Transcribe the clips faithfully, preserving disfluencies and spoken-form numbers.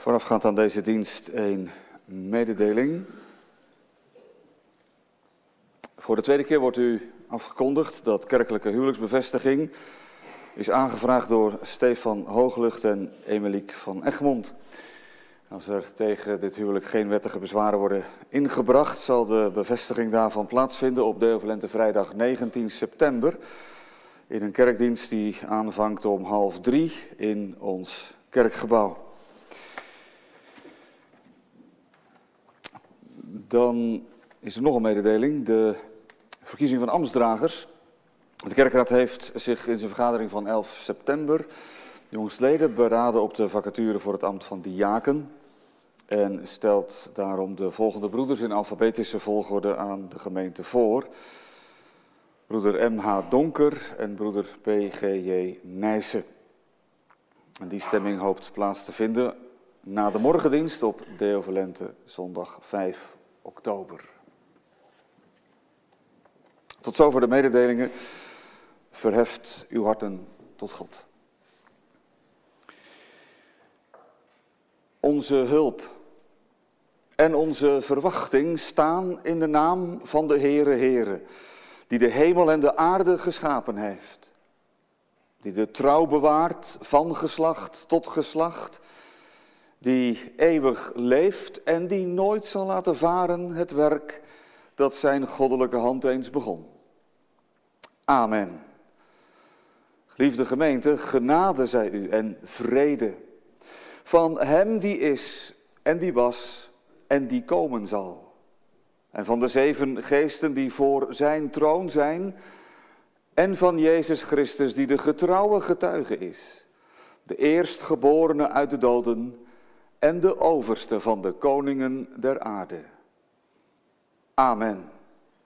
Voorafgaand aan deze dienst een mededeling. Voor de tweede keer wordt u afgekondigd dat kerkelijke huwelijksbevestiging is aangevraagd door Stefan Hooglucht en Emeliek van Egmond. Als er tegen dit huwelijk geen wettige bezwaren worden ingebracht, zal de bevestiging daarvan plaatsvinden op Deo Volente vrijdag negentien september in een kerkdienst die aanvangt om half drie in ons kerkgebouw. Dan is er nog een mededeling, de verkiezing van ambtsdragers. De kerkraad heeft zich in zijn vergadering van elf september jongstleden beraden op de vacature voor het ambt van diaken en stelt daarom de volgende broeders in alfabetische volgorde aan de gemeente voor. Broeder M H Donker en broeder P G J Nijssen. En die stemming hoopt plaats te vinden na de morgendienst op Deo Volente zondag vijf oktober. Tot zover de mededelingen. Verheft uw harten tot God. Onze hulp en onze verwachting staan in de naam van de Heere Heere, die de hemel en de aarde geschapen heeft, die de trouw bewaart van geslacht tot geslacht, die eeuwig leeft en die nooit zal laten varen het werk dat zijn goddelijke hand eens begon. Amen. Geliefde gemeente, genade zij u en vrede van hem die is en die was en die komen zal. En van de zeven geesten die voor zijn troon zijn en van Jezus Christus die de getrouwe getuige is, de eerstgeborene uit de doden en de overste van de koningen der aarde. Amen.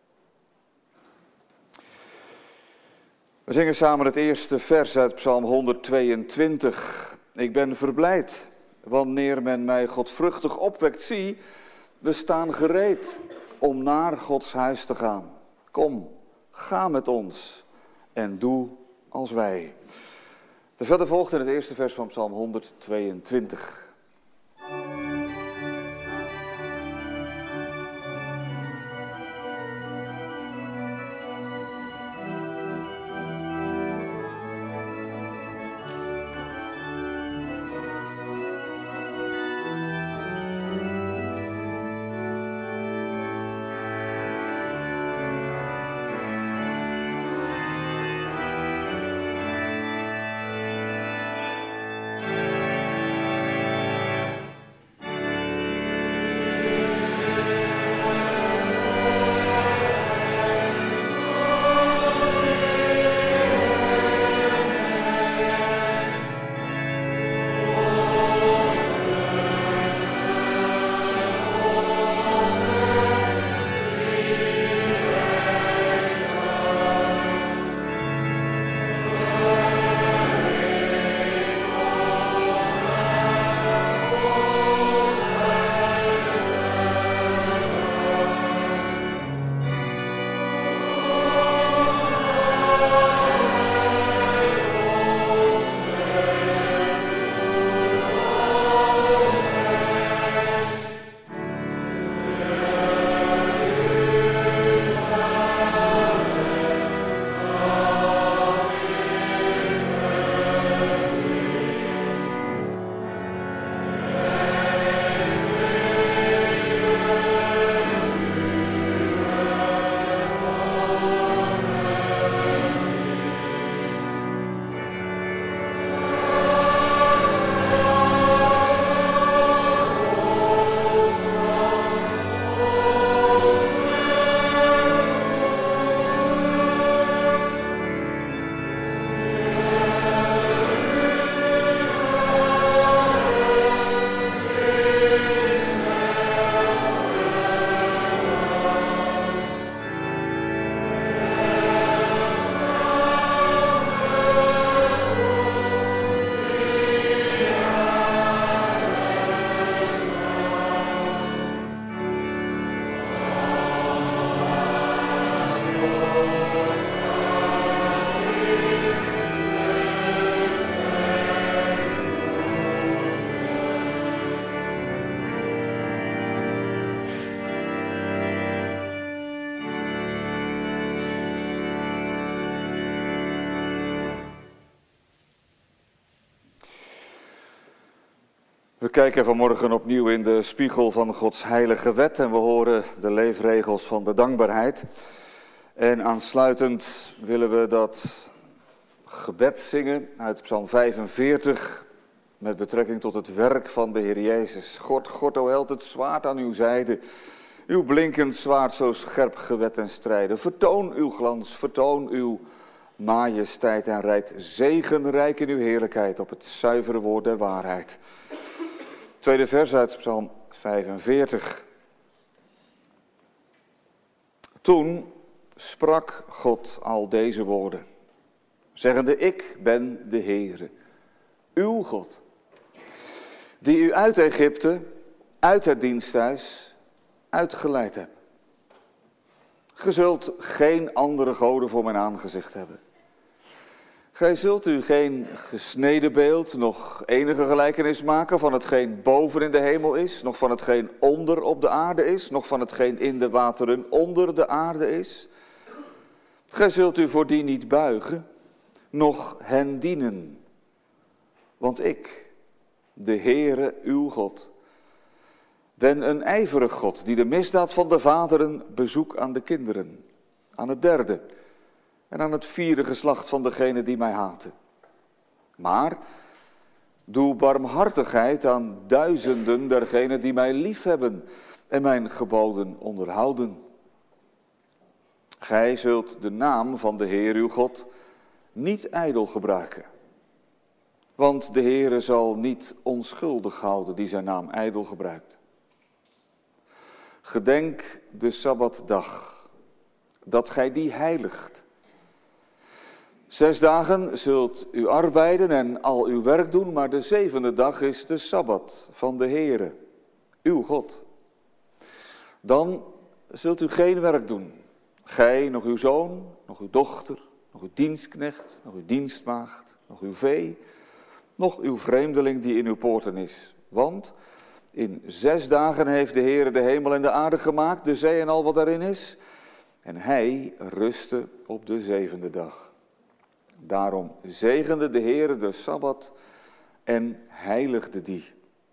We zingen samen het eerste vers uit Psalm honderdtweeëntwintig. Ik ben verblijd wanneer men mij godvruchtig opwekt. Zie, we staan gereed om naar Gods huis te gaan. Kom, ga met ons en doe als wij. Te verder volgt in het eerste vers van Psalm honderdtweeëntwintig. We kijken vanmorgen opnieuw in de spiegel van Gods heilige wet en we horen de leefregels van de dankbaarheid. En aansluitend willen we dat gebed zingen uit Psalm vijfenveertig met betrekking tot het werk van de Heer Jezus. God, God, o held, het zwaard aan uw zijde, uw blinkend zwaard zo scherp gewet en strijden. Vertoon uw glans, vertoon uw majesteit en rijd zegenrijk in uw heerlijkheid op het zuivere woord der waarheid. Tweede vers uit Psalm vijfenveertig. Toen sprak God al deze woorden, zeggende: ik ben de Heere, uw God, die u uit Egypte, uit het diensthuis, uitgeleid heb. Ge zult geen andere goden voor mijn aangezicht hebben. Gij zult u geen gesneden beeld, nog enige gelijkenis maken van hetgeen boven in de hemel is, nog van hetgeen onder op de aarde is, nog van hetgeen in de wateren onder de aarde is. Gij zult u voor die niet buigen, noch hen dienen. Want ik, de Heere, uw God, ben een ijverig God, die de misdaad van de vaderen bezoekt aan de kinderen, aan het derde en aan het vierde geslacht van degenen die mij haten. Maar doe barmhartigheid aan duizenden dergenen die mij liefhebben en mijn geboden onderhouden. Gij zult de naam van de Heer uw God niet ijdel gebruiken. Want de Heere zal niet onschuldig houden die zijn naam ijdel gebruikt. Gedenk de Sabbatdag, dat gij die heiligt. Zes dagen zult u arbeiden en al uw werk doen, maar de zevende dag is de Sabbat van de Heere, uw God. Dan zult u geen werk doen, gij, nog uw zoon, nog uw dochter, nog uw dienstknecht, nog uw dienstmaagd, nog uw vee, nog uw vreemdeling die in uw poorten is. Want in zes dagen heeft de Heere de hemel en de aarde gemaakt, de zee en al wat daarin is. En hij rustte op de zevende dag. Daarom zegende de Heere de Sabbat en heiligde die.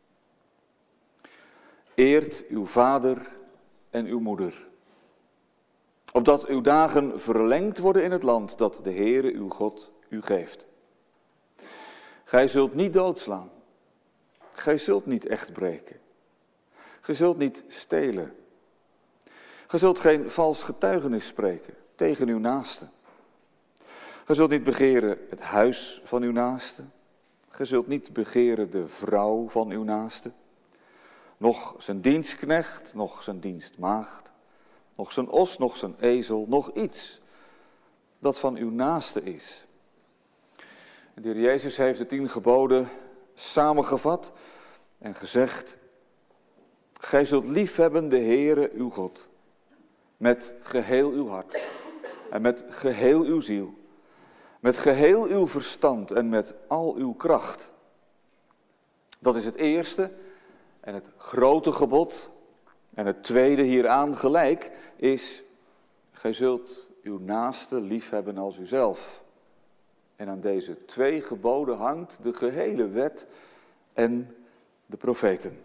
Eert uw vader en uw moeder, opdat uw dagen verlengd worden in het land dat de Heere uw God u geeft. Gij zult niet doodslaan, gij zult niet echt breken, gij zult niet stelen, gij zult geen vals getuigenis spreken tegen uw naaste. Gij zult niet begeren het huis van uw naaste, gij zult niet begeren de vrouw van uw naaste, nog zijn dienstknecht, nog zijn dienstmaagd, nog zijn os, nog zijn ezel, nog iets dat van uw naaste is. De Heer Jezus heeft de tien geboden samengevat en gezegd: gij zult liefhebben de Heere uw God, met geheel uw hart en met geheel uw ziel, met geheel uw verstand en met al uw kracht. Dat is het eerste en het grote gebod. En het tweede hieraan gelijk is: gij zult uw naaste liefhebben als uzelf. En aan deze twee geboden hangt de gehele wet en de profeten.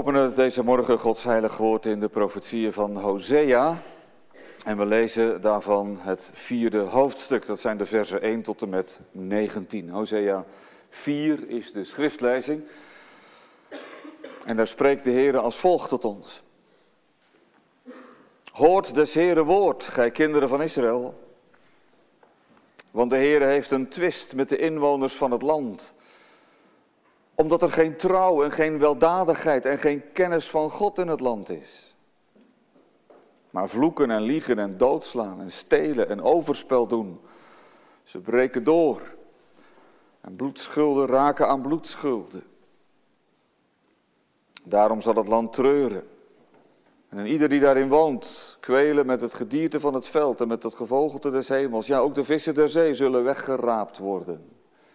openen deze morgen Gods heilig woord in de profetieën van Hosea. En we lezen daarvan het vierde hoofdstuk. Dat zijn de versen één tot en met negentien. Hosea vier is de schriftlezing. En daar spreekt de Heer als volgt tot ons. Hoort des Heeren woord, gij kinderen van Israël. Want de Heer heeft een twist met de inwoners van het land. Omdat er geen trouw en geen weldadigheid en geen kennis van God in het land is. Maar vloeken en liegen en doodslaan en stelen en overspel doen. Ze breken door. En bloedschulden raken aan bloedschulden. Daarom zal het land treuren. En ieder die daarin woont, kwelen met het gedierte van het veld en met het gevogelte des hemels. Ja, ook de vissen der zee zullen weggeraapt worden.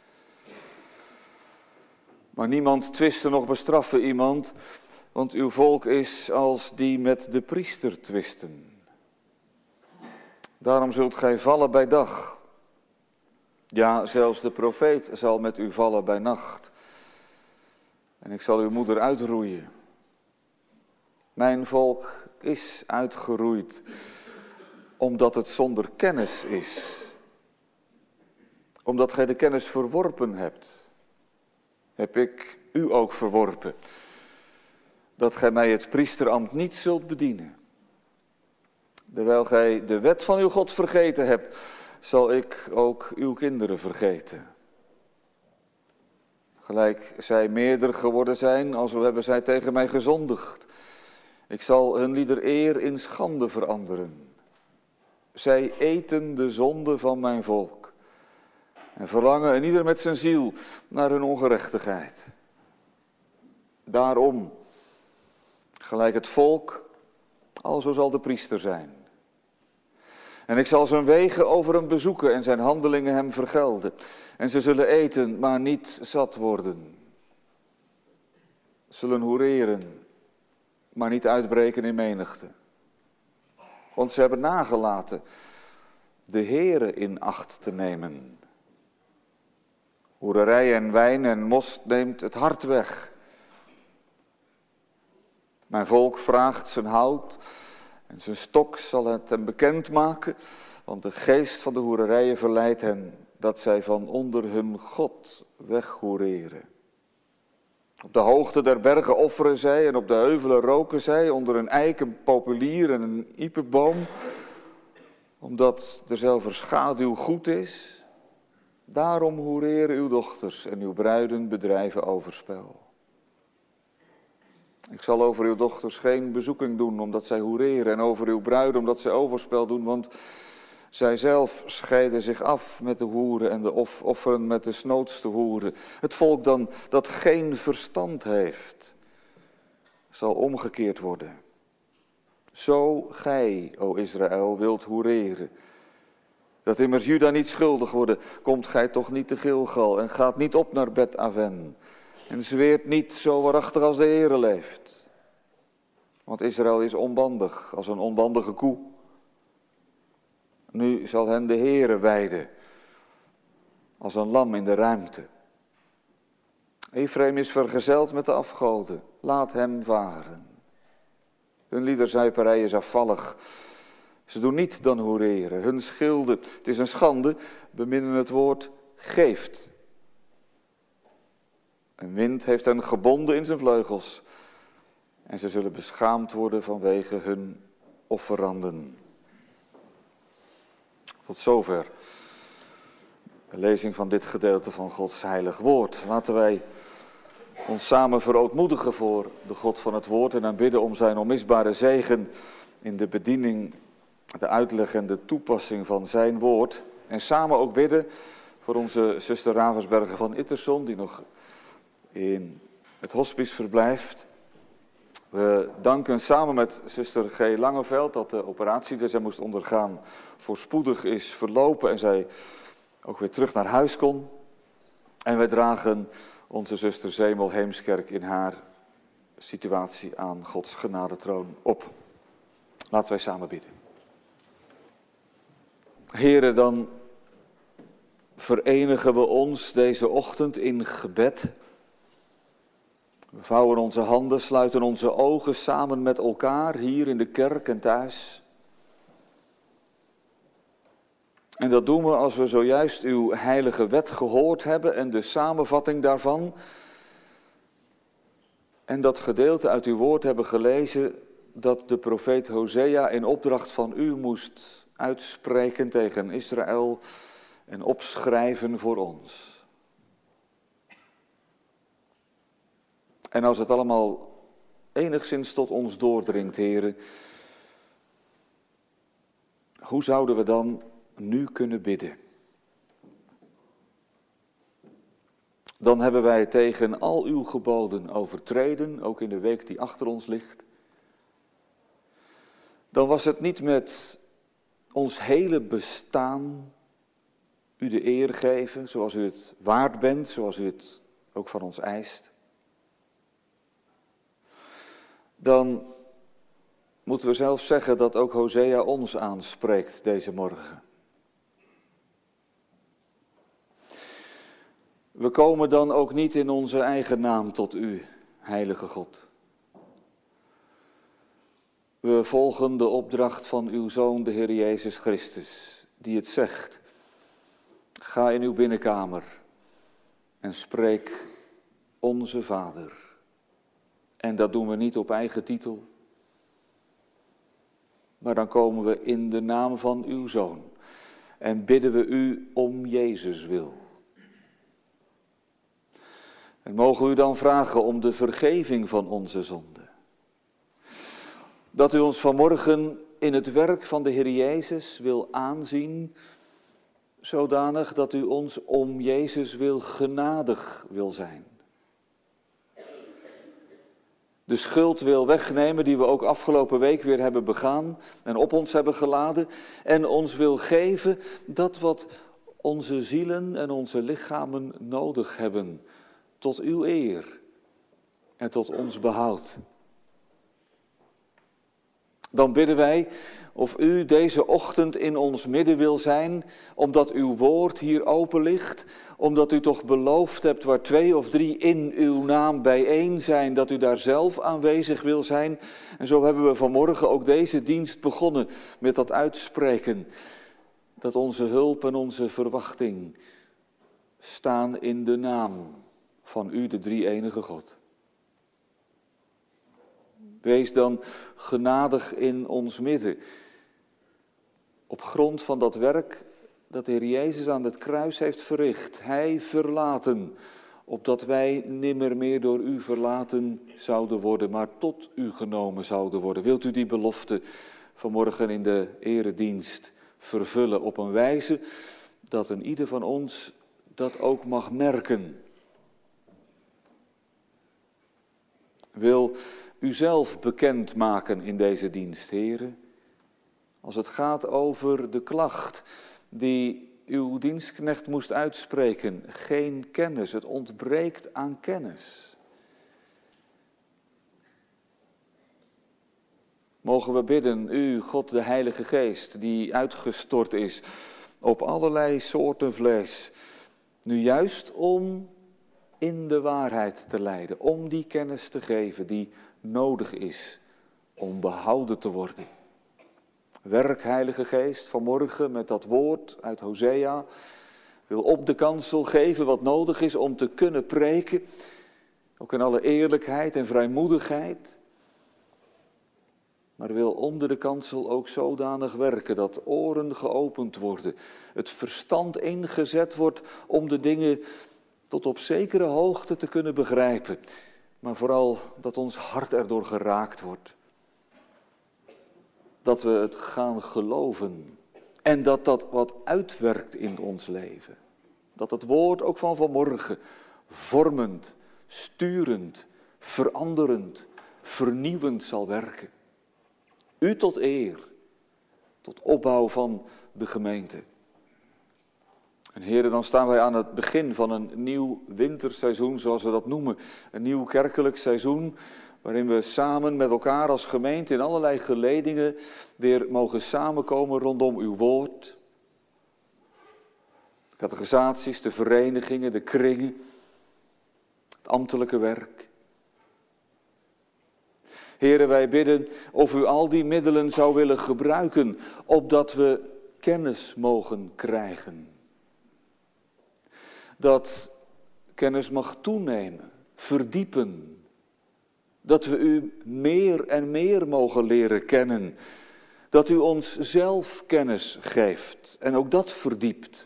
Maar niemand twisten nog bestraffen iemand, want uw volk is als die met de priester twisten. Daarom zult gij vallen bij dag. Ja, zelfs de profeet zal met u vallen bij nacht. En ik zal uw moeder uitroeien. Mijn volk is uitgeroeid, omdat het zonder kennis is. Omdat gij de kennis verworpen hebt, heb ik u ook verworpen. Dat gij mij het priesterambt niet zult bedienen. Terwijl gij de wet van uw God vergeten hebt, zal ik ook uw kinderen vergeten. Gelijk zij meerder geworden zijn, alzo hebben zij tegen mij gezondigd. Ik zal hun lieder eer in schande veranderen. Zij eten de zonde van mijn volk. En verlangen en ieder met zijn ziel naar hun ongerechtigheid. Daarom, gelijk het volk, alzo zal de priester zijn. En ik zal zijn wegen over hem bezoeken en zijn handelingen hem vergelden. En ze zullen eten, maar niet zat worden. Zullen hoereren, maar niet uitbreken in menigte. Want ze hebben nagelaten de Heere in acht te nemen. Hoererij en wijn en most neemt het hart weg. Mijn volk vraagt zijn hout en zijn stok zal het hem bekend maken, want de geest van de hoererijen verleidt hen dat zij van onder hun God weghoereren. Op de hoogte der bergen offeren zij en op de heuvelen roken zij onder een eik, een populier en een iepenboom, omdat derzelver schaduw goed is. Daarom hoereren uw dochters en uw bruiden bedrijven overspel. Ik zal over uw dochters geen bezoeking doen, omdat zij hoereren, en over uw bruiden, omdat zij overspel doen, want zij zelf scheiden zich af met de hoeren en de off- offeren met de snoodste hoeren. Het volk dan dat geen verstand heeft, zal omgekeerd worden. Zo gij, o Israël, wilt hoereren. Dat immers Juda niet schuldig worden, komt gij toch niet te Gilgal en gaat niet op naar Bet Aven. En zweert niet zo waarachtig als de Heere leeft. Want Israël is onbandig, als een onbandige koe. Nu zal hen de Heere weiden, als een lam in de ruimte. Ephraim is vergezeld met de afgoden, laat hem varen. Hun liederzuiperij is afvallig. Ze doen niet dan hoereren, hun schilden, het is een schande, beminnen het woord geeft. Een wind heeft hen gebonden in zijn vleugels. En ze zullen beschaamd worden vanwege hun offeranden. Tot zover de lezing van dit gedeelte van Gods heilig woord. Laten wij ons samen verootmoedigen voor de God van het woord en aanbidden om zijn onmisbare zegen in de bediening, de uitleg en de toepassing van zijn woord. En samen ook bidden voor onze zuster Ravensberger van Itterson, die nog in het hospice verblijft. We danken samen met zuster G. Langeveld dat de operatie die zij moest ondergaan voorspoedig is verlopen en zij ook weer terug naar huis kon. En wij dragen onze zuster Zemel Heemskerk in haar situatie aan Gods genadetroon op. Laten wij samen bidden. Here, dan verenigen we ons deze ochtend in gebed We vouwen onze handen, sluiten onze ogen samen met elkaar hier in de kerk en thuis. En dat doen we als we zojuist uw heilige wet gehoord hebben en de samenvatting daarvan. En dat gedeelte uit uw woord hebben gelezen dat de profeet Hosea in opdracht van u moest uitspreken tegen Israël en opschrijven voor ons. En als het allemaal enigszins tot ons doordringt, heren, hoe zouden we dan nu kunnen bidden? Dan hebben wij tegen al uw geboden overtreden, ook in de week die achter ons ligt. Dan was het niet met ons hele bestaan u de eer geven, zoals u het waard bent, zoals u het ook van ons eist. Dan moeten we zelf zeggen dat ook Hosea ons aanspreekt deze morgen. We komen dan ook niet in onze eigen naam tot u, heilige God. We volgen de opdracht van uw Zoon, de Heer Jezus Christus, die het zegt. Ga in uw binnenkamer en spreek onze Vader. En dat doen we niet op eigen titel, maar dan komen we in de naam van uw Zoon en bidden we u om Jezus wil. En mogen we u dan vragen om de vergeving van onze zonden. Dat u ons vanmorgen in het werk van de Heer Jezus wil aanzien, zodanig dat u ons om Jezus wil genadig wil zijn. De schuld wil wegnemen die we ook afgelopen week weer hebben begaan en op ons hebben geladen. En ons wil geven dat wat onze zielen en onze lichamen nodig hebben. Tot uw eer en tot ons behoud. Dan bidden wij of u deze ochtend in ons midden wil zijn, omdat uw woord hier open ligt, omdat u toch beloofd hebt waar twee of drie in uw naam bijeen zijn, dat u daar zelf aanwezig wil zijn. En zo hebben we vanmorgen ook deze dienst begonnen met dat uitspreken, dat onze hulp en onze verwachting staan in de naam van u, de drie-enige God. Wees dan genadig in ons midden. Op grond van dat werk dat de Heer Jezus aan het kruis heeft verricht. Hij verlaten, opdat wij nimmer meer door u verlaten zouden worden, maar tot u genomen zouden worden. Wilt u die belofte vanmorgen in de eredienst vervullen op een wijze dat een ieder van ons dat ook mag merken? Wil u zelf bekend maken in deze dienst, heren, als het gaat over de klacht die uw dienstknecht moest uitspreken. Geen kennis, het ontbreekt aan kennis. Mogen we bidden, u, God de Heilige Geest, die uitgestort is op allerlei soorten vlees, nu juist om in de waarheid te leiden, om die kennis te geven die nodig is om behouden te worden. Werk, Heilige Geest, vanmorgen met dat woord uit Hosea, wil op de kansel geven wat nodig is om te kunnen preken, ook in alle eerlijkheid en vrijmoedigheid, maar wil onder de kansel ook zodanig werken dat oren geopend worden, het verstand ingezet wordt om de dingen tot op zekere hoogte te kunnen begrijpen, maar vooral dat ons hart erdoor geraakt wordt. Dat we het gaan geloven en dat dat wat uitwerkt in ons leven. Dat het woord ook van vanmorgen vormend, sturend, veranderend, vernieuwend zal werken. U tot eer, tot opbouw van de gemeente. En heren, dan staan wij aan het begin van een nieuw winterseizoen, zoals we dat noemen. Een nieuw kerkelijk seizoen, waarin we samen met elkaar als gemeente in allerlei geledingen weer mogen samenkomen rondom uw woord. De catechisaties, de verenigingen, de kringen, het ambtelijke werk. Heren, wij bidden of u al die middelen zou willen gebruiken, opdat we kennis mogen krijgen. Dat kennis mag toenemen, verdiepen. Dat we u meer en meer mogen leren kennen. Dat u ons zelf kennis geeft en ook dat verdiept.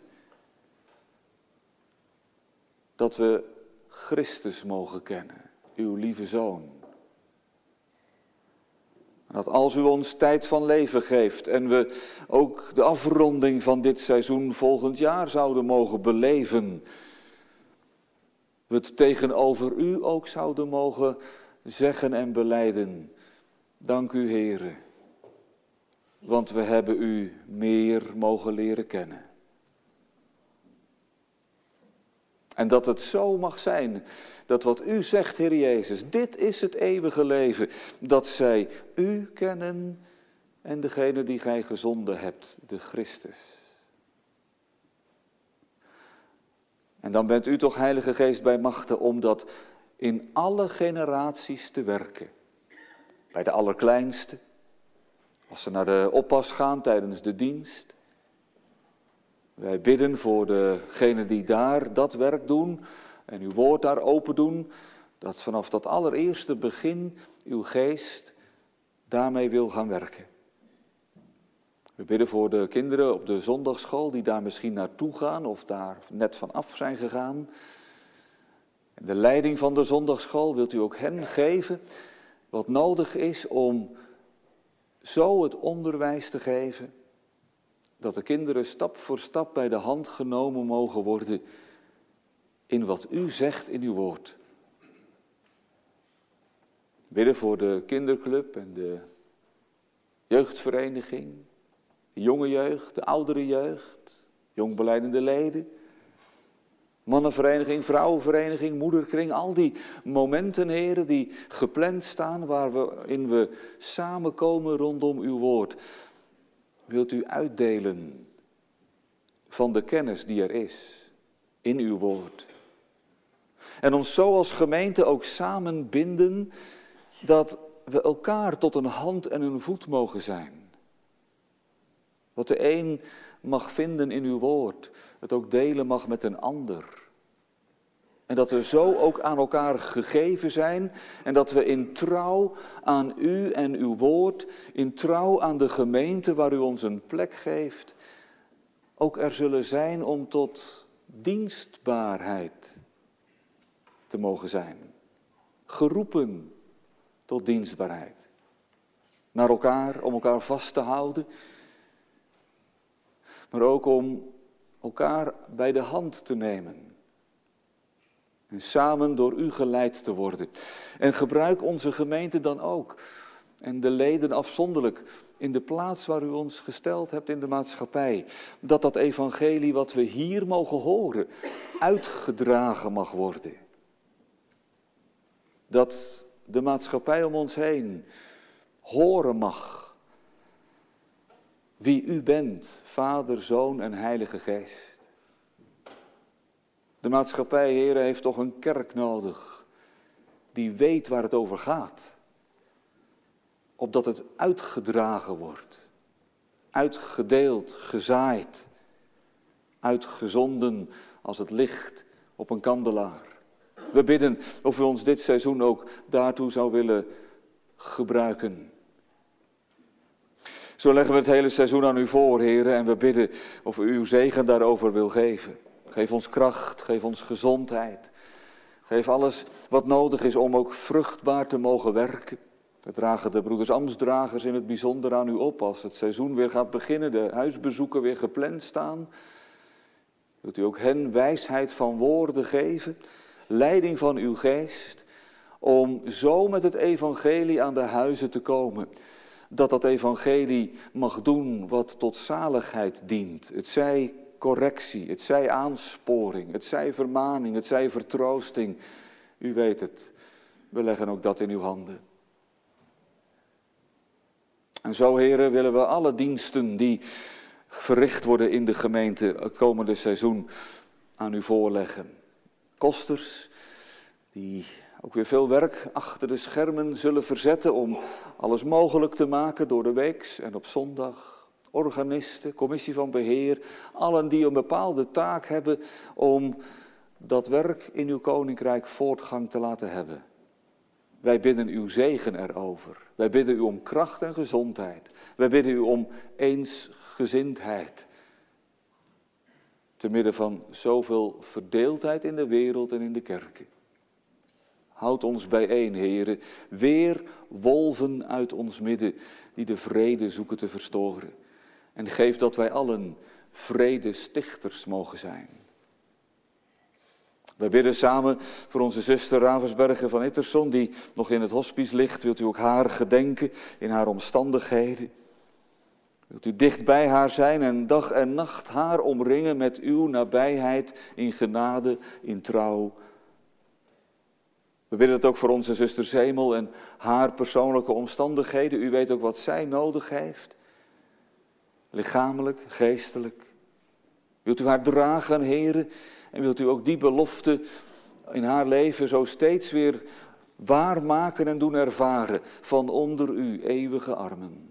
Dat we Christus mogen kennen, uw lieve Zoon. Dat als u ons tijd van leven geeft en we ook de afronding van dit seizoen volgend jaar zouden mogen beleven, we het tegenover u ook zouden mogen zeggen en belijden. Dank u, Heere, want we hebben u meer mogen leren kennen. En dat het zo mag zijn, dat wat u zegt, Heer Jezus, dit is het eeuwige leven, dat zij u kennen en degene die gij gezonden hebt, de Christus. En dan bent u toch, Heilige Geest, bij machte om dat in alle generaties te werken. Bij de allerkleinste, als ze naar de oppas gaan tijdens de dienst. Wij bidden voor degenen die daar dat werk doen en uw woord daar open doen, dat vanaf dat allereerste begin uw geest daarmee wil gaan werken. We bidden voor de kinderen op de zondagsschool die daar misschien naartoe gaan of daar net vanaf zijn gegaan. En de leiding van de zondagsschool wilt u ook hen geven wat nodig is om zo het onderwijs te geven, dat de kinderen stap voor stap bij de hand genomen mogen worden in wat u zegt in uw woord. Bidden voor de kinderclub en de jeugdvereniging, de jonge jeugd, de oudere jeugd, jongbelijdende leden, mannenvereniging, vrouwenvereniging, moederkring, al die momenten, heren, die gepland staan waarin we samenkomen rondom uw woord. Wilt u uitdelen van de kennis die er is in uw woord. En ons zo als gemeente ook samen binden dat we elkaar tot een hand en een voet mogen zijn. Wat de een mag vinden in uw woord, het ook delen mag met een ander. En dat we zo ook aan elkaar gegeven zijn en dat we in trouw aan u en uw woord, in trouw aan de gemeente waar u ons een plek geeft, ook er zullen zijn om tot dienstbaarheid te mogen zijn. Geroepen tot dienstbaarheid. Naar elkaar, om elkaar vast te houden, maar ook om elkaar bij de hand te nemen. En samen door u geleid te worden. En gebruik onze gemeente dan ook. En de leden afzonderlijk in de plaats waar u ons gesteld hebt in de maatschappij. Dat dat evangelie wat we hier mogen horen, uitgedragen mag worden. Dat de maatschappij om ons heen horen mag wie u bent, Vader, Zoon en Heilige Geest. De maatschappij, heren, heeft toch een kerk nodig die weet waar het over gaat. Opdat het uitgedragen wordt, uitgedeeld, gezaaid, uitgezonden als het licht op een kandelaar. We bidden of u ons dit seizoen ook daartoe zou willen gebruiken. Zo leggen we het hele seizoen aan u voor, heren, en we bidden of u uw zegen daarover wil geven. Geef ons kracht, geef ons gezondheid. Geef alles wat nodig is om ook vruchtbaar te mogen werken. We dragen de broeders ambtsdragers in het bijzonder aan u op als het seizoen weer gaat beginnen, de huisbezoeken weer gepland staan. Wilt u ook hen wijsheid van woorden geven, leiding van uw geest, om zo met het evangelie aan de huizen te komen. Dat dat evangelie mag doen wat tot zaligheid dient. Het zij correctie, het zij aansporing, het zij vermaning, het zij vertroosting. U weet het, we leggen ook dat in uw handen. En zo, heren, willen we alle diensten die verricht worden in de gemeente het komende seizoen aan u voorleggen. Kosters, die ook weer veel werk achter de schermen zullen verzetten om alles mogelijk te maken door de weeks en op zondag. Organisten, commissie van beheer, allen die een bepaalde taak hebben om dat werk in uw koninkrijk voortgang te laten hebben. Wij bidden uw zegen erover. Wij bidden u om kracht en gezondheid. Wij bidden u om eensgezindheid. Te midden van zoveel verdeeldheid in de wereld en in de kerken. Houd ons bijeen, Heere, weer wolven uit ons midden die de vrede zoeken te verstoren. En geef dat wij allen vredestichters mogen zijn. Wij bidden samen voor onze zuster Ravensbergen van Itterson, die nog in het hospice ligt. Wilt u ook haar gedenken in haar omstandigheden? Wilt u dicht bij haar zijn en dag en nacht haar omringen met uw nabijheid in genade, in trouw? We bidden het ook voor onze zuster Zemel en haar persoonlijke omstandigheden. U weet ook wat zij nodig heeft. Lichamelijk, geestelijk. Wilt u haar dragen, Heere? En wilt u ook die belofte in haar leven zo steeds weer waarmaken en doen ervaren van onder uw eeuwige armen.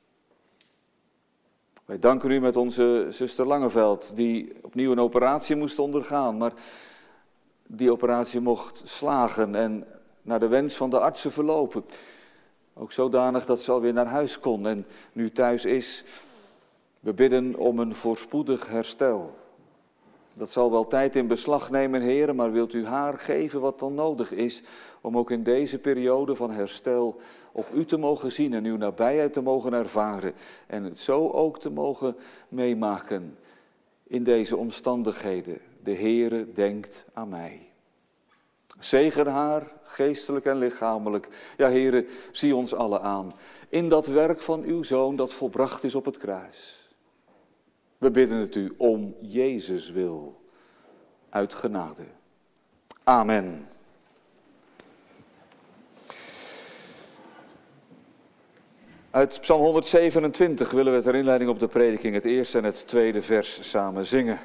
Wij danken u met onze zuster Langeveld, die opnieuw een operatie moest ondergaan, maar die operatie mocht slagen en naar de wens van de artsen verlopen. Ook zodanig dat ze alweer naar huis kon en nu thuis is. We bidden om een voorspoedig herstel. Dat zal wel tijd in beslag nemen, Heere, maar wilt u haar geven wat dan nodig is om ook in deze periode van herstel op u te mogen zien en uw nabijheid te mogen ervaren en het zo ook te mogen meemaken in deze omstandigheden. De Heere denkt aan mij. Zegen haar, geestelijk en lichamelijk. Ja, Heere, zie ons allen aan in dat werk van uw Zoon dat volbracht is op het kruis. We bidden het u om Jezus wil, uit genade. Amen. Uit Psalm honderdzevenentwintig willen we ter inleiding op de prediking het eerste en het tweede vers samen zingen.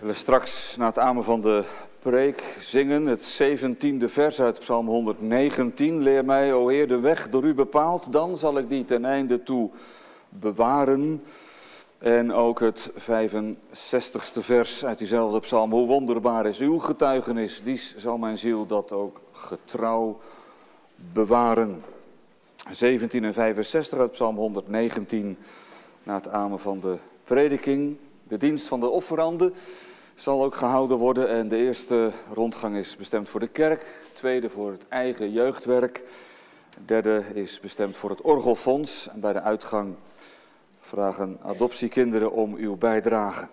We straks na het amen van de preek zingen het zeventiende vers uit Psalm honderdnegentien. Leer mij, o Heer, de weg door u bepaald, dan zal ik die ten einde toe bewaren. En ook het vijfenzestigste vers uit diezelfde psalm. Hoe wonderbaar is uw getuigenis, dies zal mijn ziel dat ook getrouw bewaren. zeventien en vijfenzestig uit Psalm honderdnegentien, na het amen van de prediking. De dienst van de offeranden zal ook gehouden worden en de eerste rondgang is bestemd voor de kerk, de tweede voor het eigen jeugdwerk, de derde is bestemd voor het orgelfonds en bij de uitgang vragen adoptiekinderen om uw bijdrage.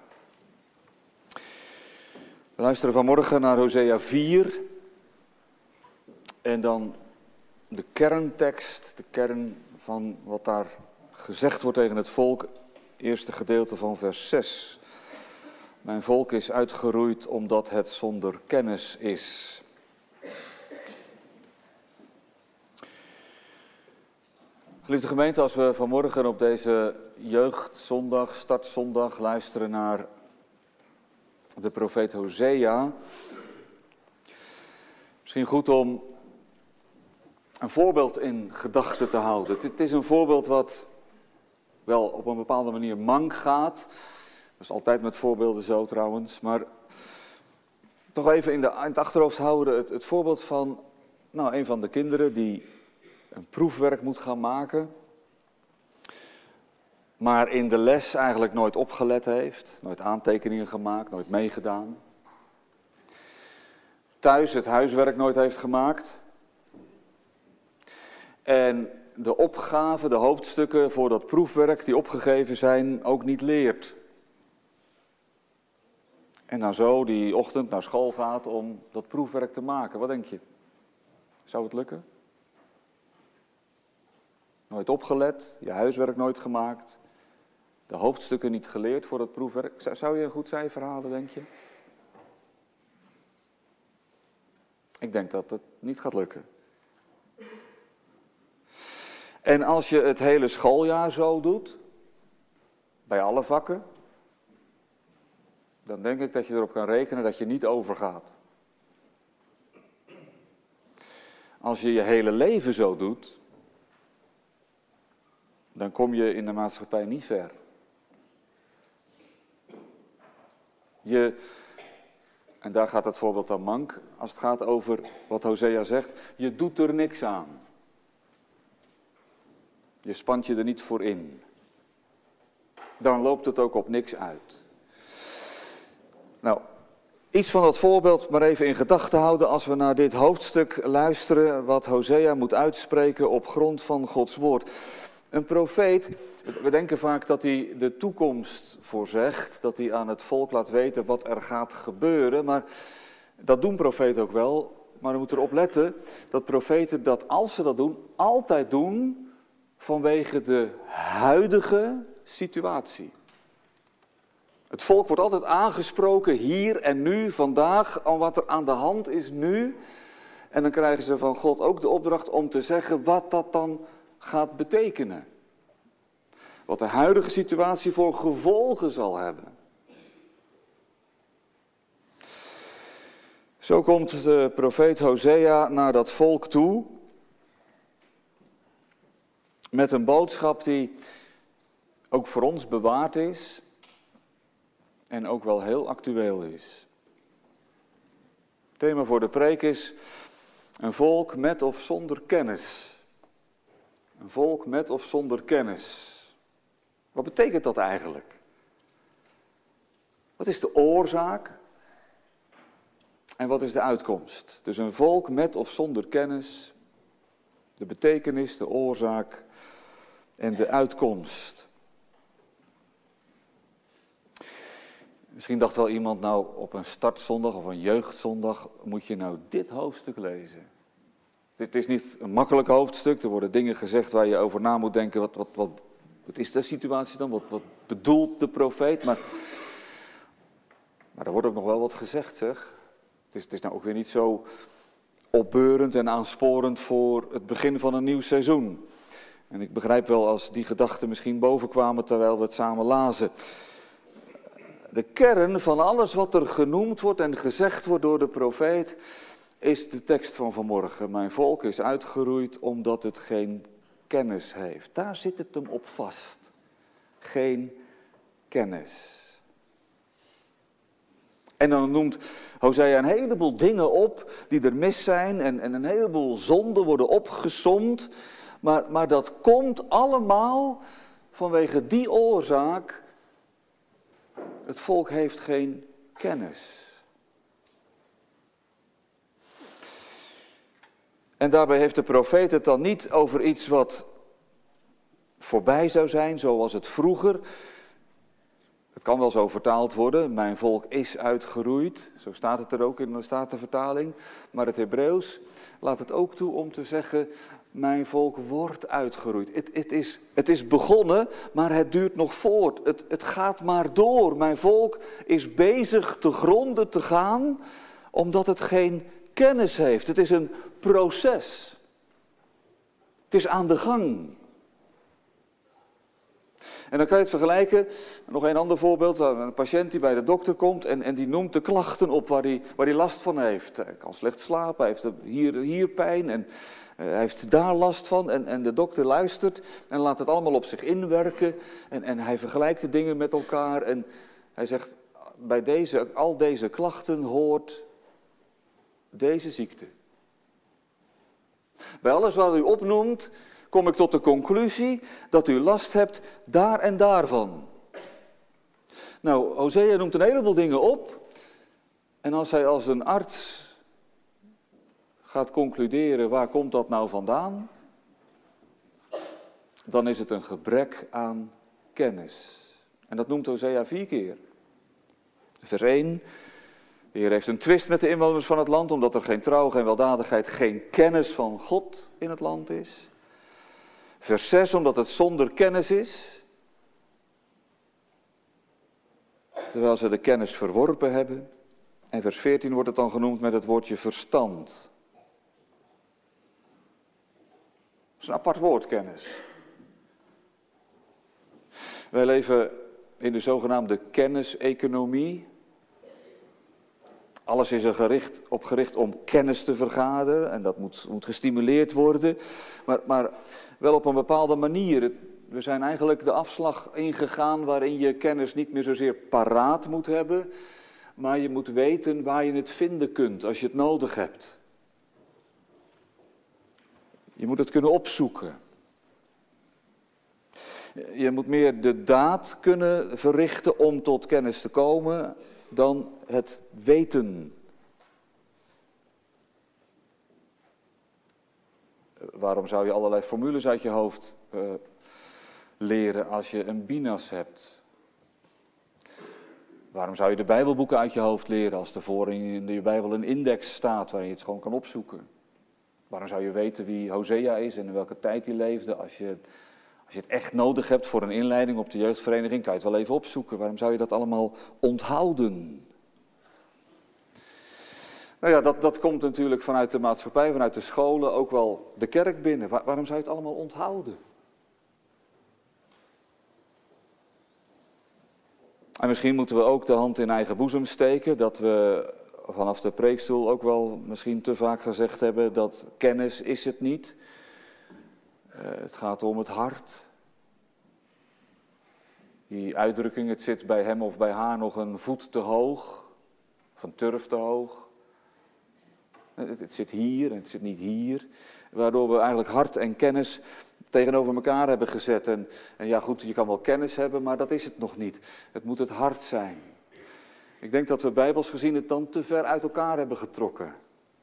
We luisteren vanmorgen naar Hosea vier en dan de kerntekst, de kern van wat daar gezegd wordt tegen het volk, eerste gedeelte van vers zes. Mijn volk is uitgeroeid omdat het zonder kennis is. Geliefde gemeente, als we vanmorgen op deze jeugdzondag, startzondag, luisteren naar de profeet Hosea, misschien goed om een voorbeeld in gedachten te houden. Het is een voorbeeld wat wel op een bepaalde manier mank gaat. Dat is altijd met voorbeelden zo trouwens, maar toch even in, de, in het achterhoofd houden het, het voorbeeld van nou, een van de kinderen die een proefwerk moet gaan maken, maar in de les eigenlijk nooit opgelet heeft, nooit aantekeningen gemaakt, nooit meegedaan. Thuis het huiswerk nooit heeft gemaakt. En de opgave, de hoofdstukken voor dat proefwerk die opgegeven zijn, ook niet leert. En dan zo die ochtend naar school gaat om dat proefwerk te maken. Wat denk je? Zou het lukken? Nooit opgelet, je huiswerk nooit gemaakt, de hoofdstukken niet geleerd voor dat proefwerk. Zou je een goed cijfer halen, denk je? Ik denk dat het niet gaat lukken. En als je het hele schooljaar zo doet, bij alle vakken, dan denk ik dat je erop kan rekenen dat je niet overgaat. Als je je hele leven zo doet, dan kom je in de maatschappij niet ver. Je, en daar gaat het voorbeeld dan mank, als het gaat over wat Hosea zegt, je doet er niks aan. Je spant je er niet voor in. Dan loopt het ook op niks uit. Nou, iets van dat voorbeeld maar even in gedachten houden als we naar dit hoofdstuk luisteren wat Hosea moet uitspreken op grond van Gods woord. Een profeet, we denken vaak dat hij de toekomst voorzegt, dat hij aan het volk laat weten wat er gaat gebeuren, maar dat doen profeten ook wel. Maar we moeten erop letten dat profeten dat als ze dat doen, altijd doen vanwege de huidige situatie. Het volk wordt altijd aangesproken hier en nu, vandaag, aan wat er aan de hand is nu. En dan krijgen ze van God ook de opdracht om te zeggen wat dat dan gaat betekenen. Wat de huidige situatie voor gevolgen zal hebben. Zo komt de profeet Hosea naar dat volk toe met een boodschap die ook voor ons bewaard is en ook wel heel actueel is. Het thema voor de preek is een volk met of zonder kennis. Een volk met of zonder kennis. Wat betekent dat eigenlijk? Wat is de oorzaak en wat is de uitkomst? Dus een volk met of zonder kennis, de betekenis, de oorzaak en de uitkomst. Misschien dacht wel iemand, nou op een startzondag of een jeugdzondag moet je nou dit hoofdstuk lezen. Dit is niet een makkelijk hoofdstuk, er worden dingen gezegd waar je over na moet denken. Wat, wat, wat, wat is de situatie dan? Wat, wat bedoelt de profeet? Maar, maar er wordt ook nog wel wat gezegd, zeg. Het is, het is nou ook weer niet zo opbeurend en aansporend voor het begin van een nieuw seizoen. En ik begrijp wel als die gedachten misschien bovenkwamen terwijl we het samen lazen. De kern van alles wat er genoemd wordt en gezegd wordt door de profeet is de tekst van vanmorgen. Mijn volk is uitgeroeid omdat het geen kennis heeft. Daar zit het hem op vast. Geen kennis. En dan noemt Hosea een heleboel dingen op die er mis zijn en, en een heleboel zonden worden opgesomd. Maar, maar dat komt allemaal vanwege die oorzaak. Het volk heeft geen kennis. En daarbij heeft de profeet het dan niet over iets wat voorbij zou zijn, zoals het vroeger. Het kan wel zo vertaald worden, mijn volk is uitgeroeid. Zo staat het er ook in de Statenvertaling. Maar het Hebreeuws laat het ook toe om te zeggen, mijn volk wordt uitgeroeid. Het, het, is, het is begonnen, maar het duurt nog voort. Het, het gaat maar door. Mijn volk is bezig te gronden te gaan, omdat het geen kennis heeft. Het is een proces. Het is aan de gang. En dan kan je het vergelijken, nog een ander voorbeeld, waar een patiënt die bij de dokter komt en, en die noemt de klachten op waar hij, waar hij last van heeft. Hij kan slecht slapen, hij heeft hier, hier pijn en uh, hij heeft daar last van. En, en de dokter luistert en laat het allemaal op zich inwerken en, en hij vergelijkt de dingen met elkaar. En hij zegt, bij deze, al deze klachten hoort deze ziekte. Bij alles wat u opnoemt, kom ik tot de conclusie dat u last hebt daar en daarvan. Nou, Hosea noemt een heleboel dingen op. En als hij als een arts gaat concluderen, waar komt dat nou vandaan? Dan is het een gebrek aan kennis. En dat noemt Hosea vier keer. Vers één. De Heer heeft een twist met de inwoners van het land, omdat er geen trouw, geen weldadigheid, geen kennis van God in het land is. Vers zes, omdat het zonder kennis is, terwijl ze de kennis verworpen hebben. En vers veertien wordt het dan genoemd met het woordje verstand. Dat is een apart woord, kennis. Wij leven in de zogenaamde kenniseconomie. Alles is er gericht, op gericht om kennis te vergaderen en dat moet, moet gestimuleerd worden, maar, maar wel op een bepaalde manier. We zijn eigenlijk de afslag ingegaan waarin je kennis niet meer zozeer paraat moet hebben, maar je moet weten waar je het vinden kunt als je het nodig hebt. Je moet het kunnen opzoeken. Je moet meer de daad kunnen verrichten om tot kennis te komen dan het weten. Waarom zou je allerlei formules uit je hoofd uh, leren als je een binas hebt? Waarom zou je de Bijbelboeken uit je hoofd leren als er voor in je Bijbel een index staat waarin je het gewoon kan opzoeken? Waarom zou je weten wie Hosea is en in welke tijd hij leefde? Als je, als je het echt nodig hebt voor een inleiding op de jeugdvereniging, kan je het wel even opzoeken. Waarom zou je dat allemaal onthouden? Nou ja, dat, dat komt natuurlijk vanuit de maatschappij, vanuit de scholen, ook wel de kerk binnen. Waar, waarom zou je het allemaal onthouden? En misschien moeten we ook de hand in eigen boezem steken, dat we vanaf de preekstoel ook wel misschien te vaak gezegd hebben dat kennis is het niet. Uh, het gaat om het hart. Die uitdrukking, het zit bij hem of bij haar nog een voet te hoog, of een turf te hoog. Het, het zit hier en het zit niet hier. Waardoor we eigenlijk hart en kennis tegenover elkaar hebben gezet. En, en ja goed, je kan wel kennis hebben, maar dat is het nog niet. Het moet het hart zijn. Ik denk dat we bijbels gezien het dan te ver uit elkaar hebben getrokken.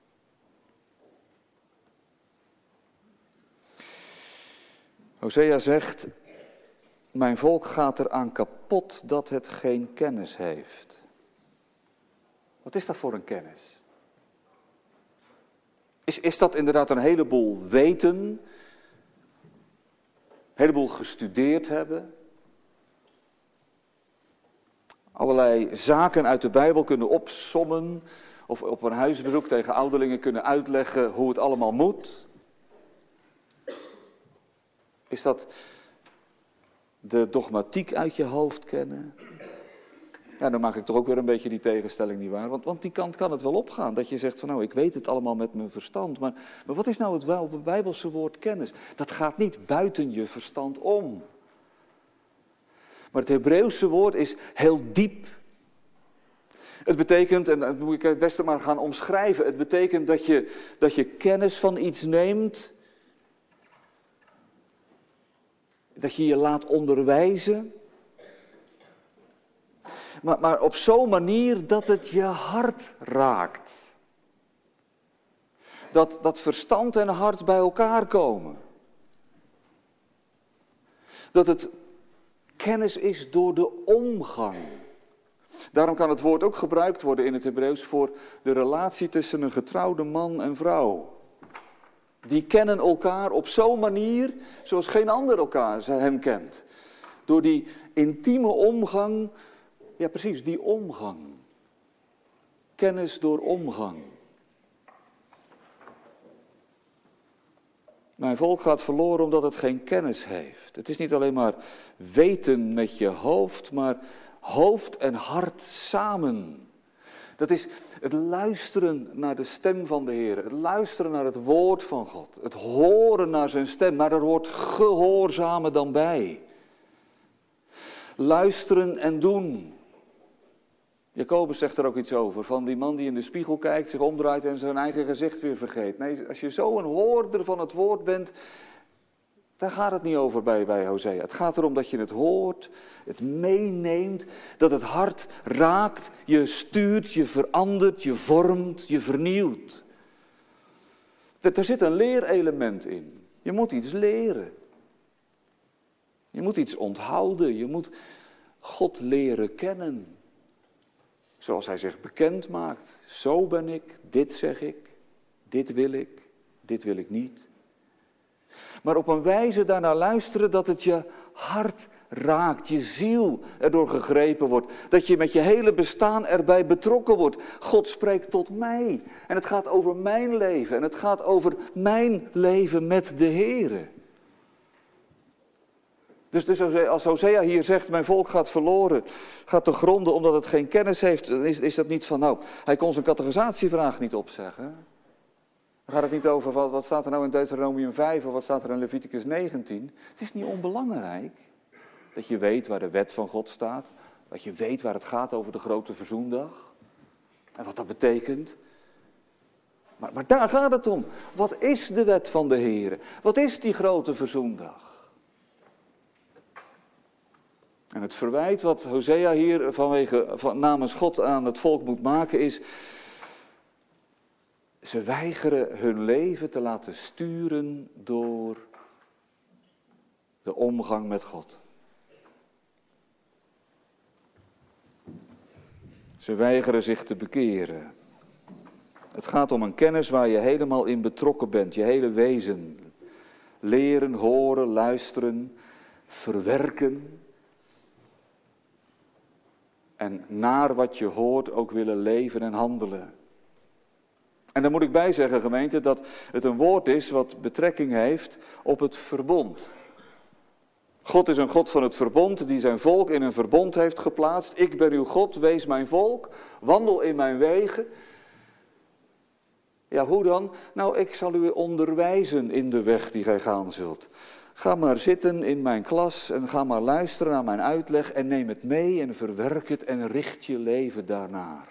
Hosea zegt, mijn volk gaat eraan kapot dat het geen kennis heeft. Wat is dat voor een kennis? Is, is dat inderdaad een heleboel weten, een heleboel gestudeerd hebben? Allerlei zaken uit de Bijbel kunnen opsommen of op een huisbezoek tegen ouderlingen kunnen uitleggen hoe het allemaal moet? Is dat de dogmatiek uit je hoofd kennen? Ja, dan maak ik toch ook weer een beetje die tegenstelling niet waar. Want, want die kant kan het wel opgaan. Dat je zegt van nou, ik weet het allemaal met mijn verstand. Maar, maar wat is nou het wel- Bijbelse woord kennis? Dat gaat niet buiten je verstand om. Maar het Hebreeuwse woord is heel diep. Het betekent, en dat moet ik het beste maar gaan omschrijven. Het betekent dat je, dat je kennis van iets neemt. Dat je je laat onderwijzen. Maar, maar op zo'n manier dat het je hart raakt. Dat, dat verstand en hart bij elkaar komen. Dat het kennis is door de omgang. Daarom kan het woord ook gebruikt worden in het Hebreeuws voor de relatie tussen een getrouwde man en vrouw. Die kennen elkaar op zo'n manier zoals geen ander elkaar hem kent. Door die intieme omgang, ja precies, die omgang. Kennis door omgang. Mijn volk gaat verloren omdat het geen kennis heeft. Het is niet alleen maar weten met je hoofd, maar hoofd en hart samen. Dat is het luisteren naar de stem van de Heer. Het luisteren naar het woord van God. Het horen naar zijn stem, maar er hoort gehoorzamen dan bij. Luisteren en doen. Jacobus zegt er ook iets over, van die man die in de spiegel kijkt, zich omdraait en zijn eigen gezicht weer vergeet. Nee, als je zo een hoorder van het woord bent, daar gaat het niet over bij, bij Hosea. Het gaat erom dat je het hoort, het meeneemt, dat het hart raakt, je stuurt, je verandert, je vormt, je vernieuwt. Er zit een leerelement in. Je moet iets leren. Je moet iets onthouden, je moet God leren kennen. Zoals hij zich bekend maakt. Zo ben ik, dit zeg ik, dit wil ik, dit wil ik niet. Maar op een wijze daarnaar luisteren dat het je hart raakt, je ziel erdoor gegrepen wordt. Dat je met je hele bestaan erbij betrokken wordt. God spreekt tot mij. En het gaat over mijn leven. En het gaat over mijn leven met de Heere. Dus, dus als Hosea hier zegt, mijn volk gaat verloren, gaat te gronden omdat het geen kennis heeft, dan is, is dat niet van, nou, hij kon zijn categorisatievraag niet opzeggen. Dan gaat het niet over, wat, wat staat er nou in Deuteronomium vijf of wat staat er in Leviticus negentien. Het is niet onbelangrijk dat je weet waar de wet van God staat, dat je weet waar het gaat over de grote verzoendag en wat dat betekent. Maar, maar daar gaat het om. Wat is de wet van de Heere? Wat is die grote verzoendag? En het verwijt wat Hosea hier vanwege, van, namens God aan het volk moet maken is, ze weigeren hun leven te laten sturen door de omgang met God. Ze weigeren zich te bekeren. Het gaat om een kennis waar je helemaal in betrokken bent, je hele wezen. Leren, horen, luisteren, verwerken. En naar wat je hoort ook willen leven en handelen. En daar moet ik bij zeggen, gemeente, dat het een woord is wat betrekking heeft op het verbond. God is een God van het verbond die zijn volk in een verbond heeft geplaatst. Ik ben uw God, wees mijn volk, wandel in mijn wegen. Ja, hoe dan? Nou, ik zal u onderwijzen in de weg die gij gaan zult. Ga maar zitten in mijn klas en ga maar luisteren naar mijn uitleg en neem het mee en verwerk het en richt je leven daarnaar.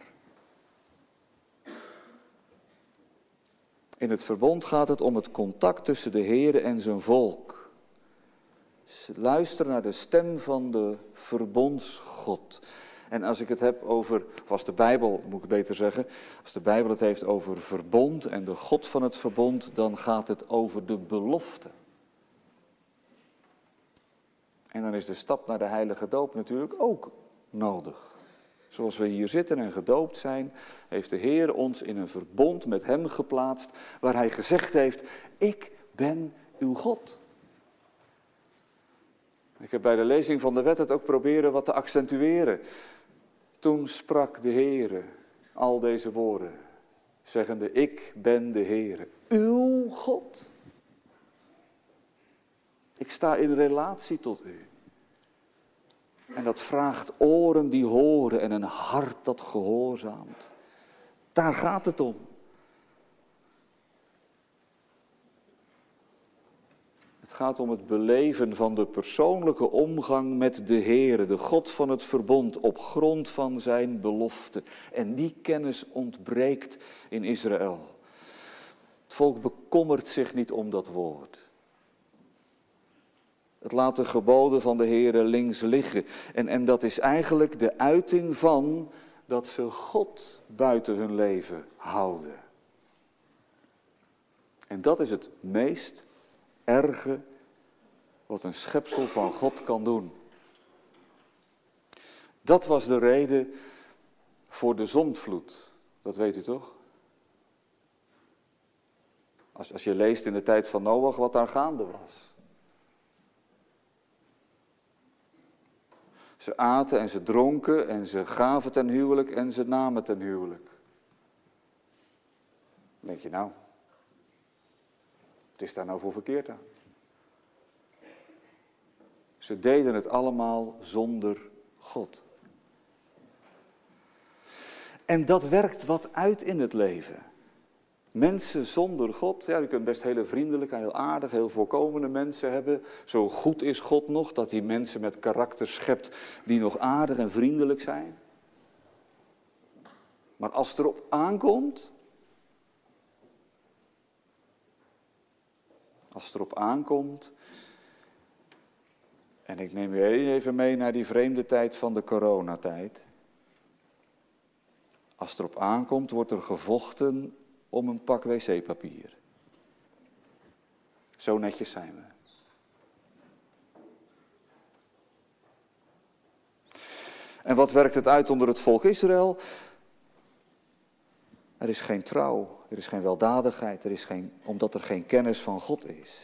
In het verbond gaat het om het contact tussen de Heere en zijn volk. Luister naar de stem van de verbondsgod. En als ik het heb over, of als de Bijbel, moet ik beter zeggen, als de Bijbel het heeft over verbond en de God van het verbond, dan gaat het over de belofte. En dan is de stap naar de heilige doop natuurlijk ook nodig. Zoals we hier zitten en gedoopt zijn, heeft de Heer ons in een verbond met hem geplaatst, waar hij gezegd heeft, ik ben uw God. Ik heb bij de lezing van de wet het ook proberen wat te accentueren. Toen sprak de Heere al deze woorden, zeggende, ik ben de Heere, uw God. Ik sta in relatie tot u. En dat vraagt oren die horen en een hart dat gehoorzaamt. Daar gaat het om. Het gaat om het beleven van de persoonlijke omgang met de Heere, de God van het verbond, op grond van zijn belofte. En die kennis ontbreekt in Israël. Het volk bekommert zich niet om dat woord. Het laat de geboden van de Heere links liggen. En, en dat is eigenlijk de uiting van dat ze God buiten hun leven houden. En dat is het meest erge wat een schepsel van God kan doen. Dat was de reden voor de zondvloed. Dat weet u toch? Als, als je leest in de tijd van Noach wat daar gaande was. Ze aten en ze dronken en ze gaven ten huwelijk en ze namen ten huwelijk. Dan denk je nou, wat is daar nou voor verkeerd aan? Ze deden het allemaal zonder God. En dat werkt wat uit in het leven. Mensen zonder God, ja, je kunt best hele vriendelijke, heel aardig, heel voorkomende mensen hebben. Zo goed is God nog, dat hij mensen met karakter schept die nog aardig en vriendelijk zijn. Maar als het erop aankomt, als het erop aankomt, en ik neem u even mee naar die vreemde tijd van de coronatijd. Als het erop aankomt, wordt er gevochten om een pak wc-papier. Zo netjes zijn we. En wat werkt het uit onder het volk Israël? Er is geen trouw, er is geen weldadigheid, er is geen, omdat er geen kennis van God is.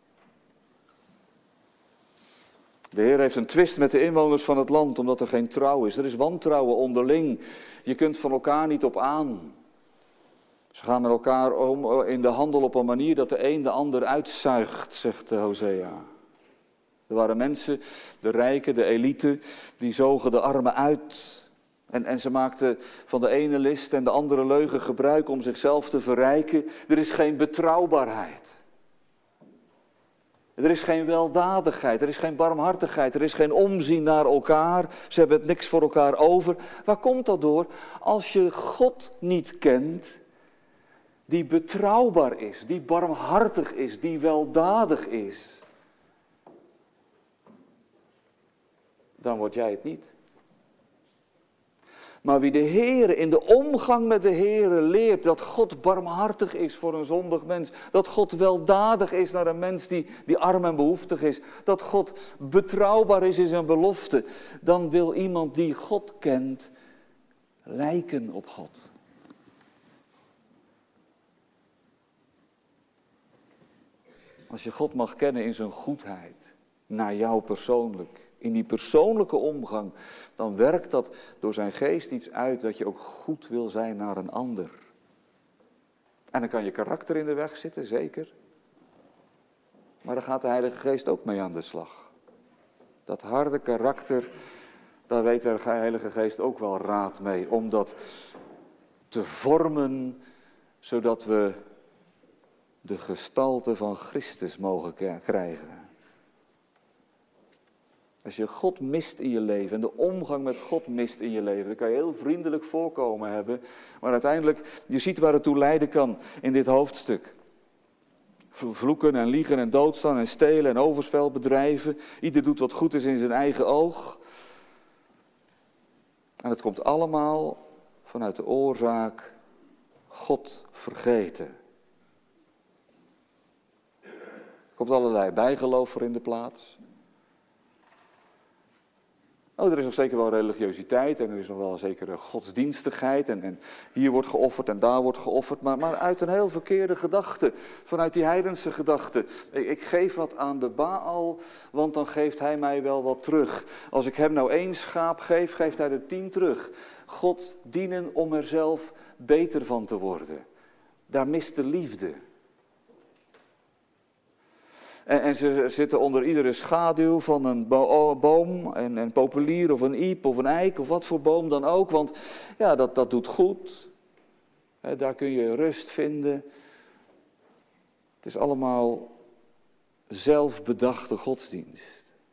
De Heer heeft een twist met de inwoners van het land, omdat er geen trouw is. Er is wantrouwen onderling. Je kunt van elkaar niet op aan. Ze gaan met elkaar om in de handel op een manier dat de een de ander uitzuigt, zegt Hosea. Er waren mensen, de rijken, de elite, die zogen de armen uit. En, en ze maakten van de ene list en de andere leugen gebruik om zichzelf te verrijken. Er is geen betrouwbaarheid. Er is geen weldadigheid, er is geen barmhartigheid, er is geen omzien naar elkaar. Ze hebben het niks voor elkaar over. Waar komt dat door? Als je God niet kent, die betrouwbaar is, die barmhartig is, die weldadig is, dan word jij het niet. Maar wie de Heere in de omgang met de Heere leert dat God barmhartig is voor een zondig mens, dat God weldadig is naar een mens die, die arm en behoeftig is, dat God betrouwbaar is in zijn belofte, dan wil iemand die God kent lijken op God. Als je God mag kennen in zijn goedheid, naar jou persoonlijk, in die persoonlijke omgang, dan werkt dat door zijn geest iets uit dat je ook goed wil zijn naar een ander. En dan kan je karakter in de weg zitten, zeker. Maar daar gaat de Heilige Geest ook mee aan de slag. Dat harde karakter, daar weet de Heilige Geest ook wel raad mee, om dat te vormen, zodat we de gestalte van Christus mogen krijgen. Als je God mist in je leven en de omgang met God mist in je leven, dan kan je heel vriendelijk voorkomen hebben, maar uiteindelijk, je ziet waar het toe leiden kan in dit hoofdstuk. Vloeken en liegen en doodstaan en stelen en overspel bedrijven. Ieder doet wat goed is in zijn eigen oog. En het komt allemaal vanuit de oorzaak God vergeten. Er komt allerlei bijgeloof voor in de plaats. Oh, er is nog zeker wel religiositeit en er is nog wel een zekere godsdienstigheid. En, en hier wordt geofferd en daar wordt geofferd. Maar, maar uit een heel verkeerde gedachte. Vanuit die heidense gedachte. Ik, ik geef wat aan de Baal, want dan geeft hij mij wel wat terug. Als ik hem nou één schaap geef, geeft hij er tien terug. God dienen om er zelf beter van te worden. Daar mist de liefde. En, en ze zitten onder iedere schaduw van een bo- boom, een, een populier of een iep of een eik of wat voor boom dan ook. Want ja, dat, dat doet goed. He, daar kun je rust vinden. Het is allemaal zelfbedachte godsdienst.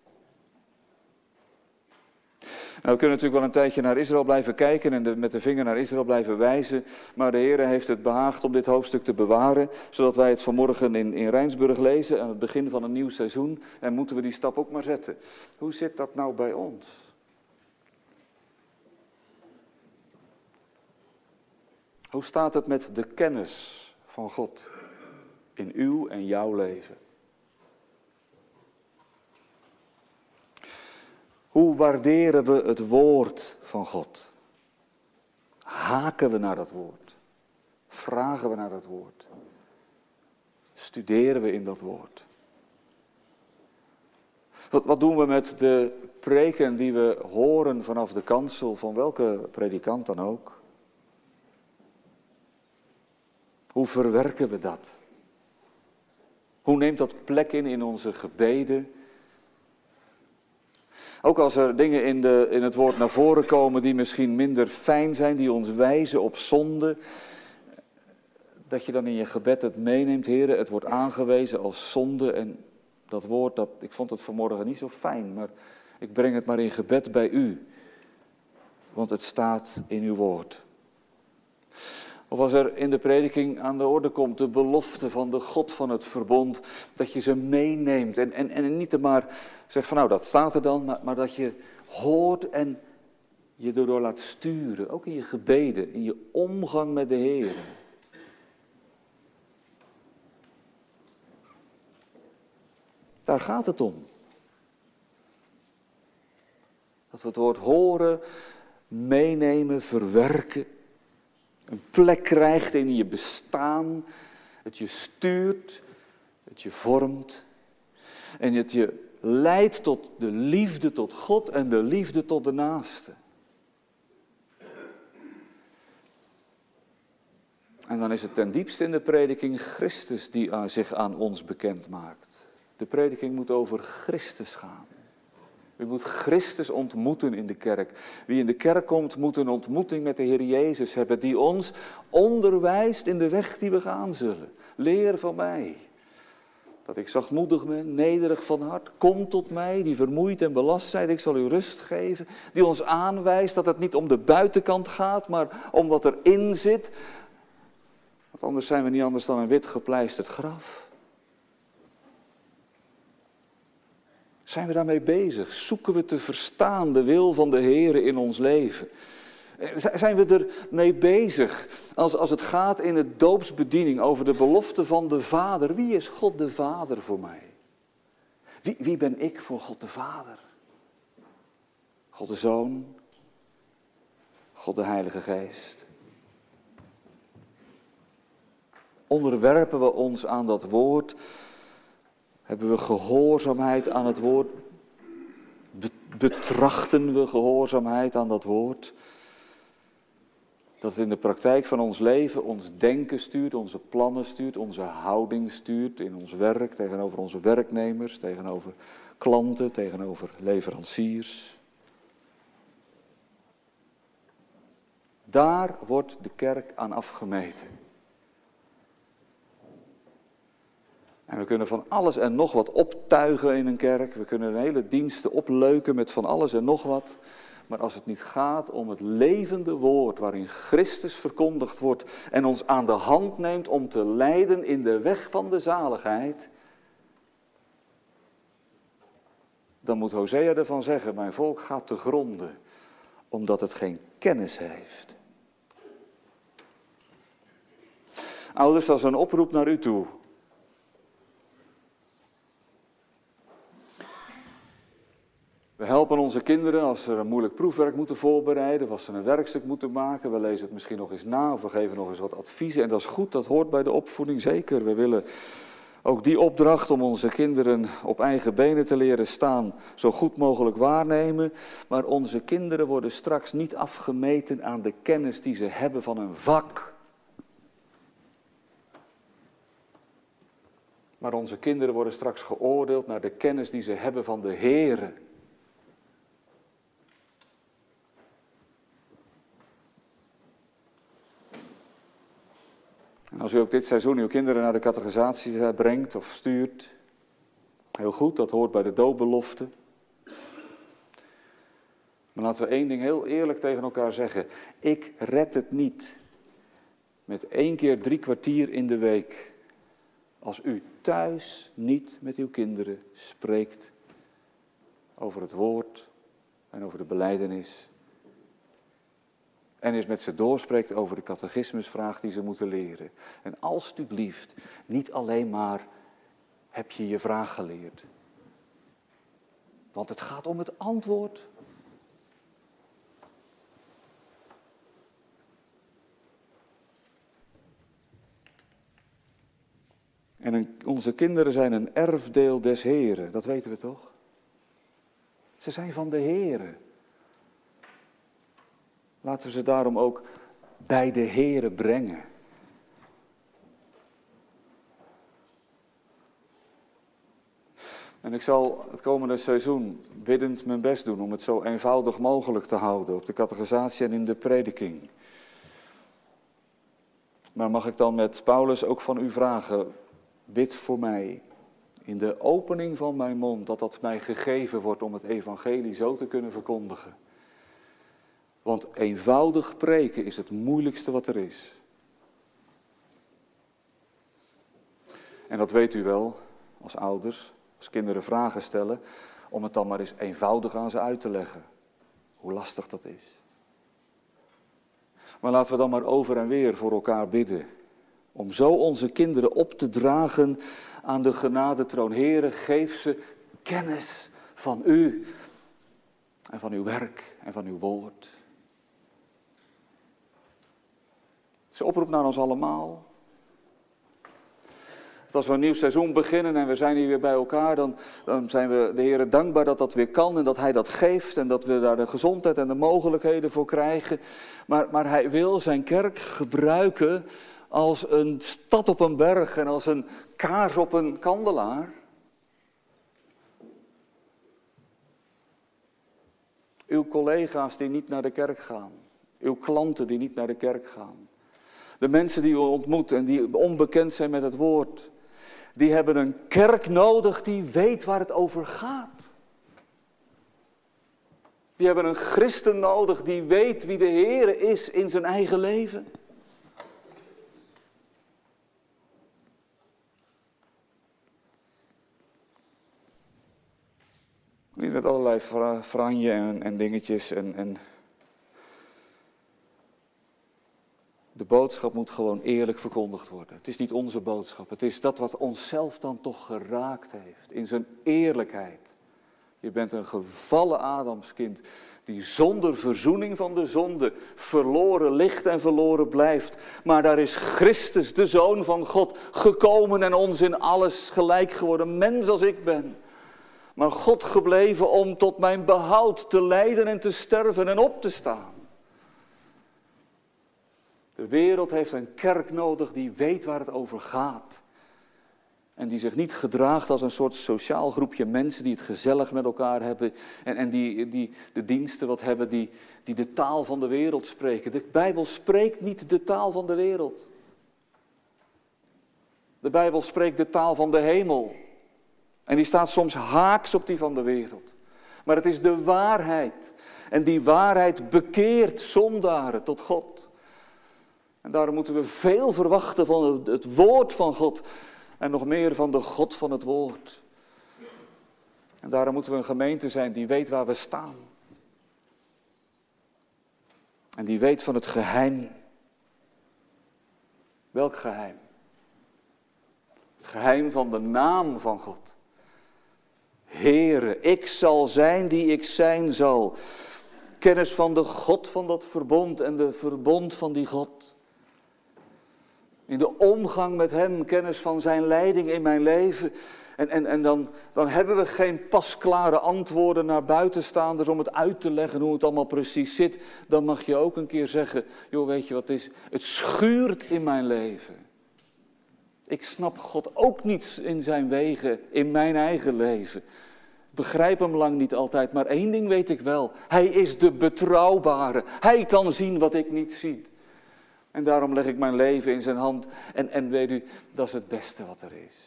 Nou, we kunnen natuurlijk wel een tijdje naar Israël blijven kijken en de, met de vinger naar Israël blijven wijzen. Maar de Heer heeft het behaagd om dit hoofdstuk te bewaren, zodat wij het vanmorgen in, in Rijnsburg lezen aan het begin van een nieuw seizoen. En moeten we die stap ook maar zetten. Hoe zit dat nou bij ons? Hoe staat het met de kennis van God in uw en jouw leven? Hoe waarderen we het woord van God? Haken we naar dat woord? Vragen we naar dat woord? Studeren we in dat woord? Wat, wat doen we met de preken die we horen vanaf de kansel van welke predikant dan ook? Hoe verwerken we dat? Hoe neemt dat plek in in onze gebeden? Ook als er dingen in, de, in het woord naar voren komen die misschien minder fijn zijn, die ons wijzen op zonde, dat je dan in je gebed het meeneemt, Heere, het wordt aangewezen als zonde. En dat woord, dat, ik vond het vanmorgen niet zo fijn, maar ik breng het maar in gebed bij u. Want het staat in uw woord. Of als er in de prediking aan de orde komt de belofte van de God van het verbond, dat je ze meeneemt en, en, en niet maar zegt van nou dat staat er dan, maar, maar dat je hoort en je erdoor laat sturen, ook in je gebeden, in je omgang met de Heer. Daar gaat het om. Dat we het woord horen, meenemen, verwerken. Een plek krijgt in je bestaan. Het je stuurt. Het je vormt. En het je leidt tot de liefde tot God en de liefde tot de naaste. En dan is het ten diepste in de prediking Christus die zich aan ons bekend maakt. De prediking moet over Christus gaan. U moet Christus ontmoeten in de kerk. Wie in de kerk komt, moet een ontmoeting met de Heer Jezus hebben, die ons onderwijst in de weg die we gaan zullen. Leer van mij, dat ik zachtmoedig ben, nederig van hart. Kom tot mij, die vermoeid en belast zijt, ik zal u rust geven. Die ons aanwijst dat het niet om de buitenkant gaat, maar om wat erin zit. Want anders zijn we niet anders dan een wit gepleisterd graf. Zijn we daarmee bezig? Zoeken we te verstaan de wil van de Heer in ons leven? Zijn we ermee bezig als, als het gaat in de doopsbediening over de belofte van de Vader? Wie is God de Vader voor mij? Wie, wie ben ik voor God de Vader? God de Zoon? God de Heilige Geest? Onderwerpen we ons aan dat woord? Hebben we gehoorzaamheid aan het woord? Betrachten we gehoorzaamheid aan dat woord? Dat het in de praktijk van ons leven ons denken stuurt, onze plannen stuurt, onze houding stuurt in ons werk, tegenover onze werknemers, tegenover klanten, tegenover leveranciers. Daar wordt de kerk aan afgemeten. En we kunnen van alles en nog wat optuigen in een kerk. We kunnen een hele diensten opleuken met van alles en nog wat. Maar als het niet gaat om het levende woord waarin Christus verkondigd wordt en ons aan de hand neemt om te leiden in de weg van de zaligheid, dan moet Hosea ervan zeggen, mijn volk gaat te gronden, omdat het geen kennis heeft. Ouders, dat is een oproep naar u toe. We helpen onze kinderen als ze een moeilijk proefwerk moeten voorbereiden, of als ze een werkstuk moeten maken. We lezen het misschien nog eens na of we geven nog eens wat adviezen. En dat is goed, dat hoort bij de opvoeding, zeker. We willen ook die opdracht om onze kinderen op eigen benen te leren staan zo goed mogelijk waarnemen. Maar onze kinderen worden straks niet afgemeten aan de kennis die ze hebben van een vak. Maar onze kinderen worden straks geoordeeld naar de kennis die ze hebben van de Heere. En als u ook dit seizoen uw kinderen naar de catechisatie brengt of stuurt, heel goed, dat hoort bij de doopbelofte. Maar laten we één ding heel eerlijk tegen elkaar zeggen. Ik red het niet met één keer drie kwartier in de week als u thuis niet met uw kinderen spreekt over het woord en over de belijdenis. En eens met ze doorspreekt over de catechismusvraag die ze moeten leren. En alstublieft, niet alleen maar heb je je vraag geleerd. Want het gaat om het antwoord. En een, onze kinderen zijn een erfdeel des Heeren, dat weten we toch? Ze zijn van de Heere. Laten we ze daarom ook bij de Heere brengen. En ik zal het komende seizoen biddend mijn best doen om het zo eenvoudig mogelijk te houden op de catechisatie en in de prediking. Maar mag ik dan met Paulus ook van u vragen, bid voor mij in de opening van mijn mond, dat dat mij gegeven wordt om het evangelie zo te kunnen verkondigen. Want eenvoudig preken is het moeilijkste wat er is. En dat weet u wel, als ouders, als kinderen vragen stellen, om het dan maar eens eenvoudig aan ze uit te leggen. Hoe lastig dat is. Maar laten we dan maar over en weer voor elkaar bidden. Om zo onze kinderen op te dragen aan de genadetroon. Heere, geef ze kennis van u en van uw werk en van uw woord. Het is een oproep naar ons allemaal. Dat als we een nieuw seizoen beginnen en we zijn hier weer bij elkaar, dan, dan zijn we de Heere dankbaar dat dat weer kan en dat Hij dat geeft en dat we daar de gezondheid en de mogelijkheden voor krijgen. Maar, maar Hij wil zijn kerk gebruiken als een stad op een berg en als een kaars op een kandelaar. Uw collega's die niet naar de kerk gaan, uw klanten die niet naar de kerk gaan, de mensen die u ontmoet en die onbekend zijn met het woord, die hebben een kerk nodig die weet waar het over gaat. Die hebben een christen nodig die weet wie de Heere is in zijn eigen leven. Niet met allerlei fra- franje en, en dingetjes en... en De boodschap moet gewoon eerlijk verkondigd worden. Het is niet onze boodschap. Het is dat wat onszelf dan toch geraakt heeft. In zijn eerlijkheid. Je bent een gevallen Adamskind. Die zonder verzoening van de zonde verloren ligt en verloren blijft. Maar daar is Christus, de Zoon van God, gekomen en ons in alles gelijk geworden. Mens als ik ben. Maar God gebleven om tot mijn behoud te lijden en te sterven en op te staan. De wereld heeft een kerk nodig die weet waar het over gaat. En die zich niet gedraagt als een soort sociaal groepje mensen die het gezellig met elkaar hebben. En, en die, die de diensten wat hebben die, die de taal van de wereld spreken. De Bijbel spreekt niet de taal van de wereld. De Bijbel spreekt de taal van de hemel. En die staat soms haaks op die van de wereld. Maar het is de waarheid. En die waarheid bekeert zondaren tot God. En daarom moeten we veel verwachten van het woord van God. En nog meer van de God van het woord. En daarom moeten we een gemeente zijn die weet waar we staan. En die weet van het geheim. Welk geheim? Het geheim van de naam van God. Heere, ik zal zijn die ik zijn zal. Kennis van de God van dat verbond en de verbond van die God. In de omgang met hem, kennis van zijn leiding in mijn leven. En, en, en dan, dan hebben we geen pasklare antwoorden naar buitenstaanders om het uit te leggen hoe het allemaal precies zit. Dan mag je ook een keer zeggen, joh, weet je wat het is? Het schuurt in mijn leven. Ik snap God ook niet in zijn wegen, in mijn eigen leven. Ik begrijp hem lang niet altijd, maar één ding weet ik wel. Hij is de betrouwbare. Hij kan zien wat ik niet zie. En daarom leg ik mijn leven in zijn hand. En, en weet u, dat is het beste wat er is.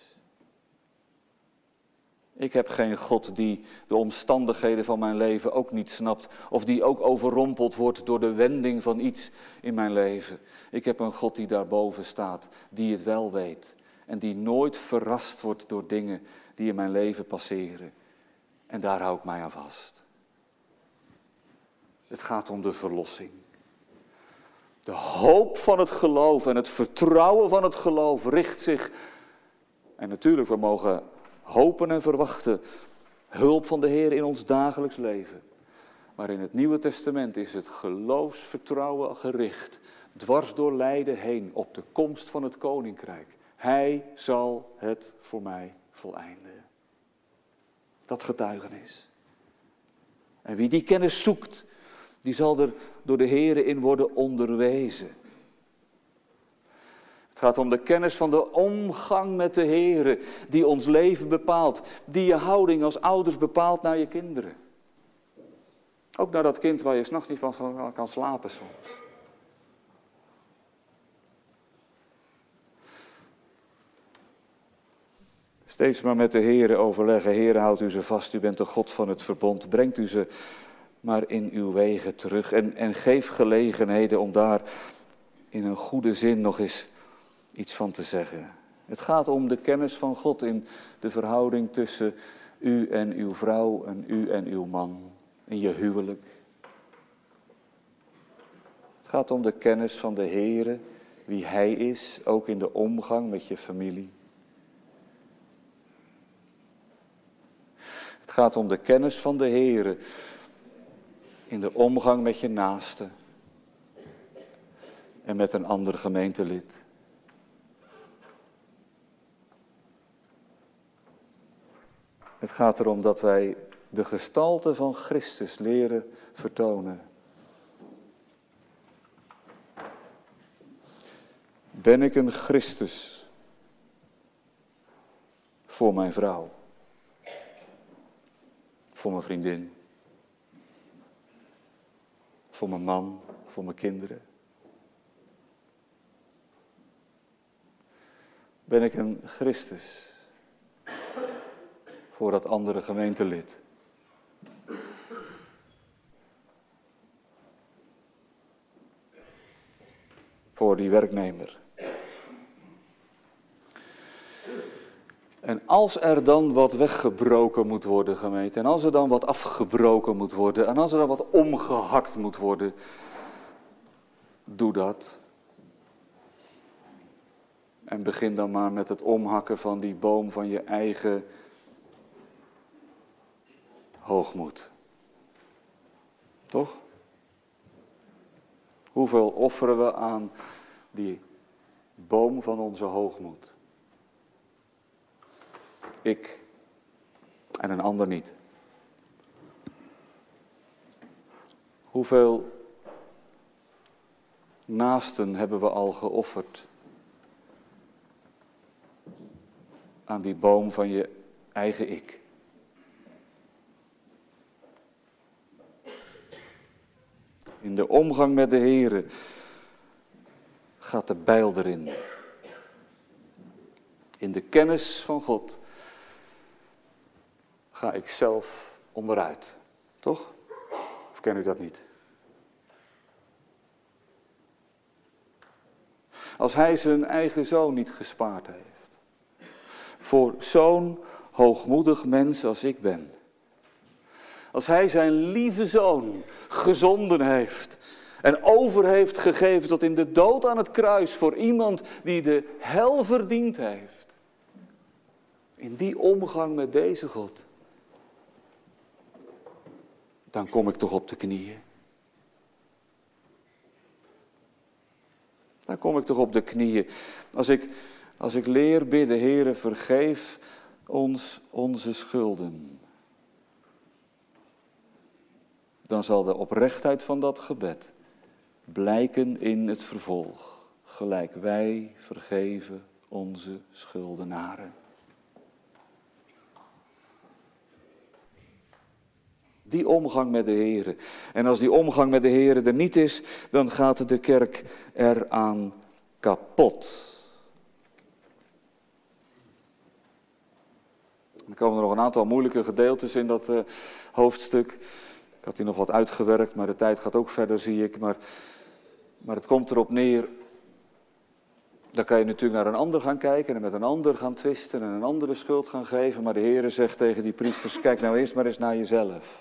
Ik heb geen God die de omstandigheden van mijn leven ook niet snapt. Of die ook overrompeld wordt door de wending van iets in mijn leven. Ik heb een God die daarboven staat, die het wel weet. En die nooit verrast wordt door dingen die in mijn leven passeren. En daar hou ik mij aan vast. Het gaat om de verlossing. De hoop van het geloof en het vertrouwen van het geloof richt zich. En natuurlijk, we mogen hopen en verwachten hulp van de Heer in ons dagelijks leven. Maar in het Nieuwe Testament is het geloofsvertrouwen gericht, dwars door lijden heen, op de komst van het Koninkrijk. Hij zal het voor mij voleinden. Dat getuigenis. En wie die kennis zoekt, die zal er door de Heer in worden onderwezen. Het gaat om de kennis van de omgang met de Heer, die ons leven bepaalt, die je houding als ouders bepaalt naar je kinderen. Ook naar dat kind waar je 's nachts niet van kan slapen soms. Steeds maar met de Heer overleggen. Heer, houdt u ze vast, u bent de God van het verbond. Brengt u ze maar in uw wegen terug. En, en geef gelegenheden om daar in een goede zin nog eens iets van te zeggen. Het gaat om de kennis van God in de verhouding tussen u en uw vrouw en u en uw man. In je huwelijk. Het gaat om de kennis van de Heere, wie Hij is, ook in de omgang met je familie. Het gaat om de kennis van de Heere in de omgang met je naaste en met een ander gemeentelid. Het gaat erom dat wij de gestalte van Christus leren vertonen. Ben ik een Christus voor mijn vrouw? Voor mijn vriendin? Voor mijn man? Voor mijn kinderen? Ben ik een Christus voor dat andere gemeentelid? Voor die werknemer? En als er dan wat weggebroken moet worden, gemeente, en als er dan wat afgebroken moet worden, en als er dan wat omgehakt moet worden, doe dat. En begin dan maar met het omhakken van die boom van je eigen hoogmoed. Toch? Hoeveel offeren we aan die boom van onze hoogmoed? Ik en een ander niet. Hoeveel naasten hebben we al geofferd aan die boom van je eigen ik? In de omgang met de Heere gaat de bijl erin. In de kennis van God ga ik zelf onderuit. Toch? Of ken u dat niet? Als hij zijn eigen zoon niet gespaard heeft. Voor zo'n hoogmoedig mens als ik ben. Als hij zijn lieve zoon gezonden heeft. En over heeft gegeven tot in de dood aan het kruis. Voor iemand die de hel verdiend heeft. In die omgang met deze God. Dan kom ik toch op de knieën. Dan kom ik toch op de knieën. Als ik, als ik leer bidden, Heere, vergeef ons onze schulden. Dan zal de oprechtheid van dat gebed blijken in het vervolg. Gelijk wij vergeven onze schuldenaren. Die omgang met de Heere. En als die omgang met de Heere er niet is, dan gaat de kerk eraan kapot. Er komen er nog een aantal moeilijke gedeeltes in dat uh, hoofdstuk. Ik had hier nog wat uitgewerkt, maar de tijd gaat ook verder, zie ik. Maar, maar het komt erop neer. Dan kan je natuurlijk naar een ander gaan kijken en met een ander gaan twisten en een andere schuld gaan geven. Maar de Heere zegt tegen die priesters, kijk nou eerst maar eens naar jezelf.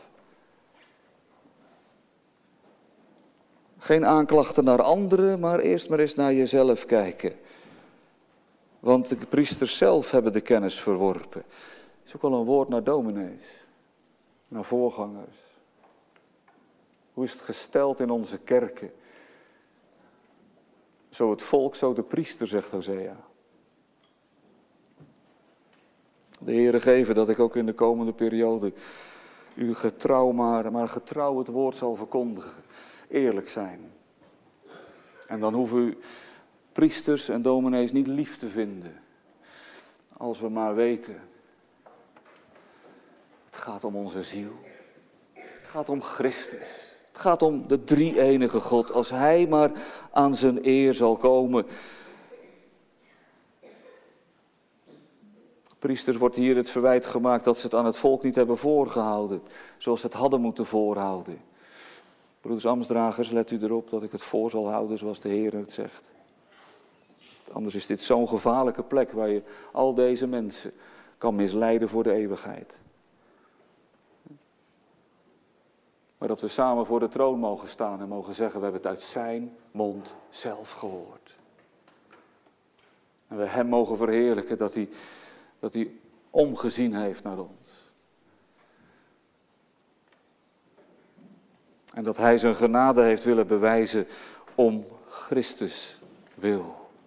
Geen aanklachten naar anderen, maar eerst maar eens naar jezelf kijken. Want de priesters zelf hebben de kennis verworpen. Het is ook wel een woord naar dominees, naar voorgangers. Hoe is het gesteld in onze kerken? Zo het volk, zo de priester, zegt Hosea. De Heere geven dat ik ook in de komende periode u getrouw, maar, maar getrouw het woord zal verkondigen. Eerlijk zijn. En dan hoeven u priesters en dominees niet lief te vinden. Als we maar weten. Het gaat om onze ziel. Het gaat om Christus. Het gaat om de drie-enige God. Als Hij maar aan zijn eer zal komen. Priesters wordt hier het verwijt gemaakt dat ze het aan het volk niet hebben voorgehouden. Zoals ze het hadden moeten voorhouden. Broeders ambtsdragers, let u erop dat ik het voor zal houden zoals de Heer het zegt. Anders is dit zo'n gevaarlijke plek waar je al deze mensen kan misleiden voor de eeuwigheid. Maar dat we samen voor de troon mogen staan en mogen zeggen, we hebben het uit zijn mond zelf gehoord. En we hem mogen verheerlijken dat hij, dat hij omgezien heeft naar ons. En dat hij zijn genade heeft willen bewijzen om Christus wil.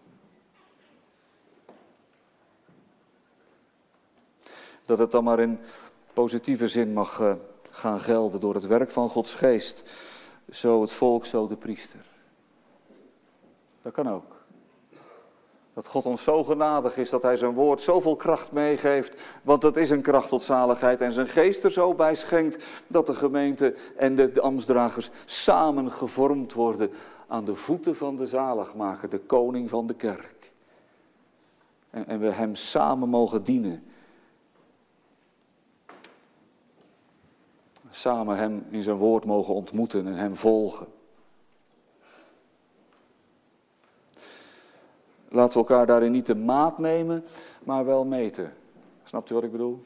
Dat het dan maar in positieve zin mag uh, gaan gelden door het werk van Gods geest. Zo het volk, zo de priester. Dat kan ook. Dat God ons zo genadig is dat hij zijn woord zoveel kracht meegeeft. Want dat is een kracht tot zaligheid. En zijn geest er zo bij schenkt dat de gemeente en de, de ambtsdragers samen gevormd worden aan de voeten van de zaligmaker, de koning van de kerk. En, en we hem samen mogen dienen. Samen hem in zijn woord mogen ontmoeten en hem volgen. Laten we elkaar daarin niet de maat nemen, maar wel meten. Snapt u wat ik bedoel?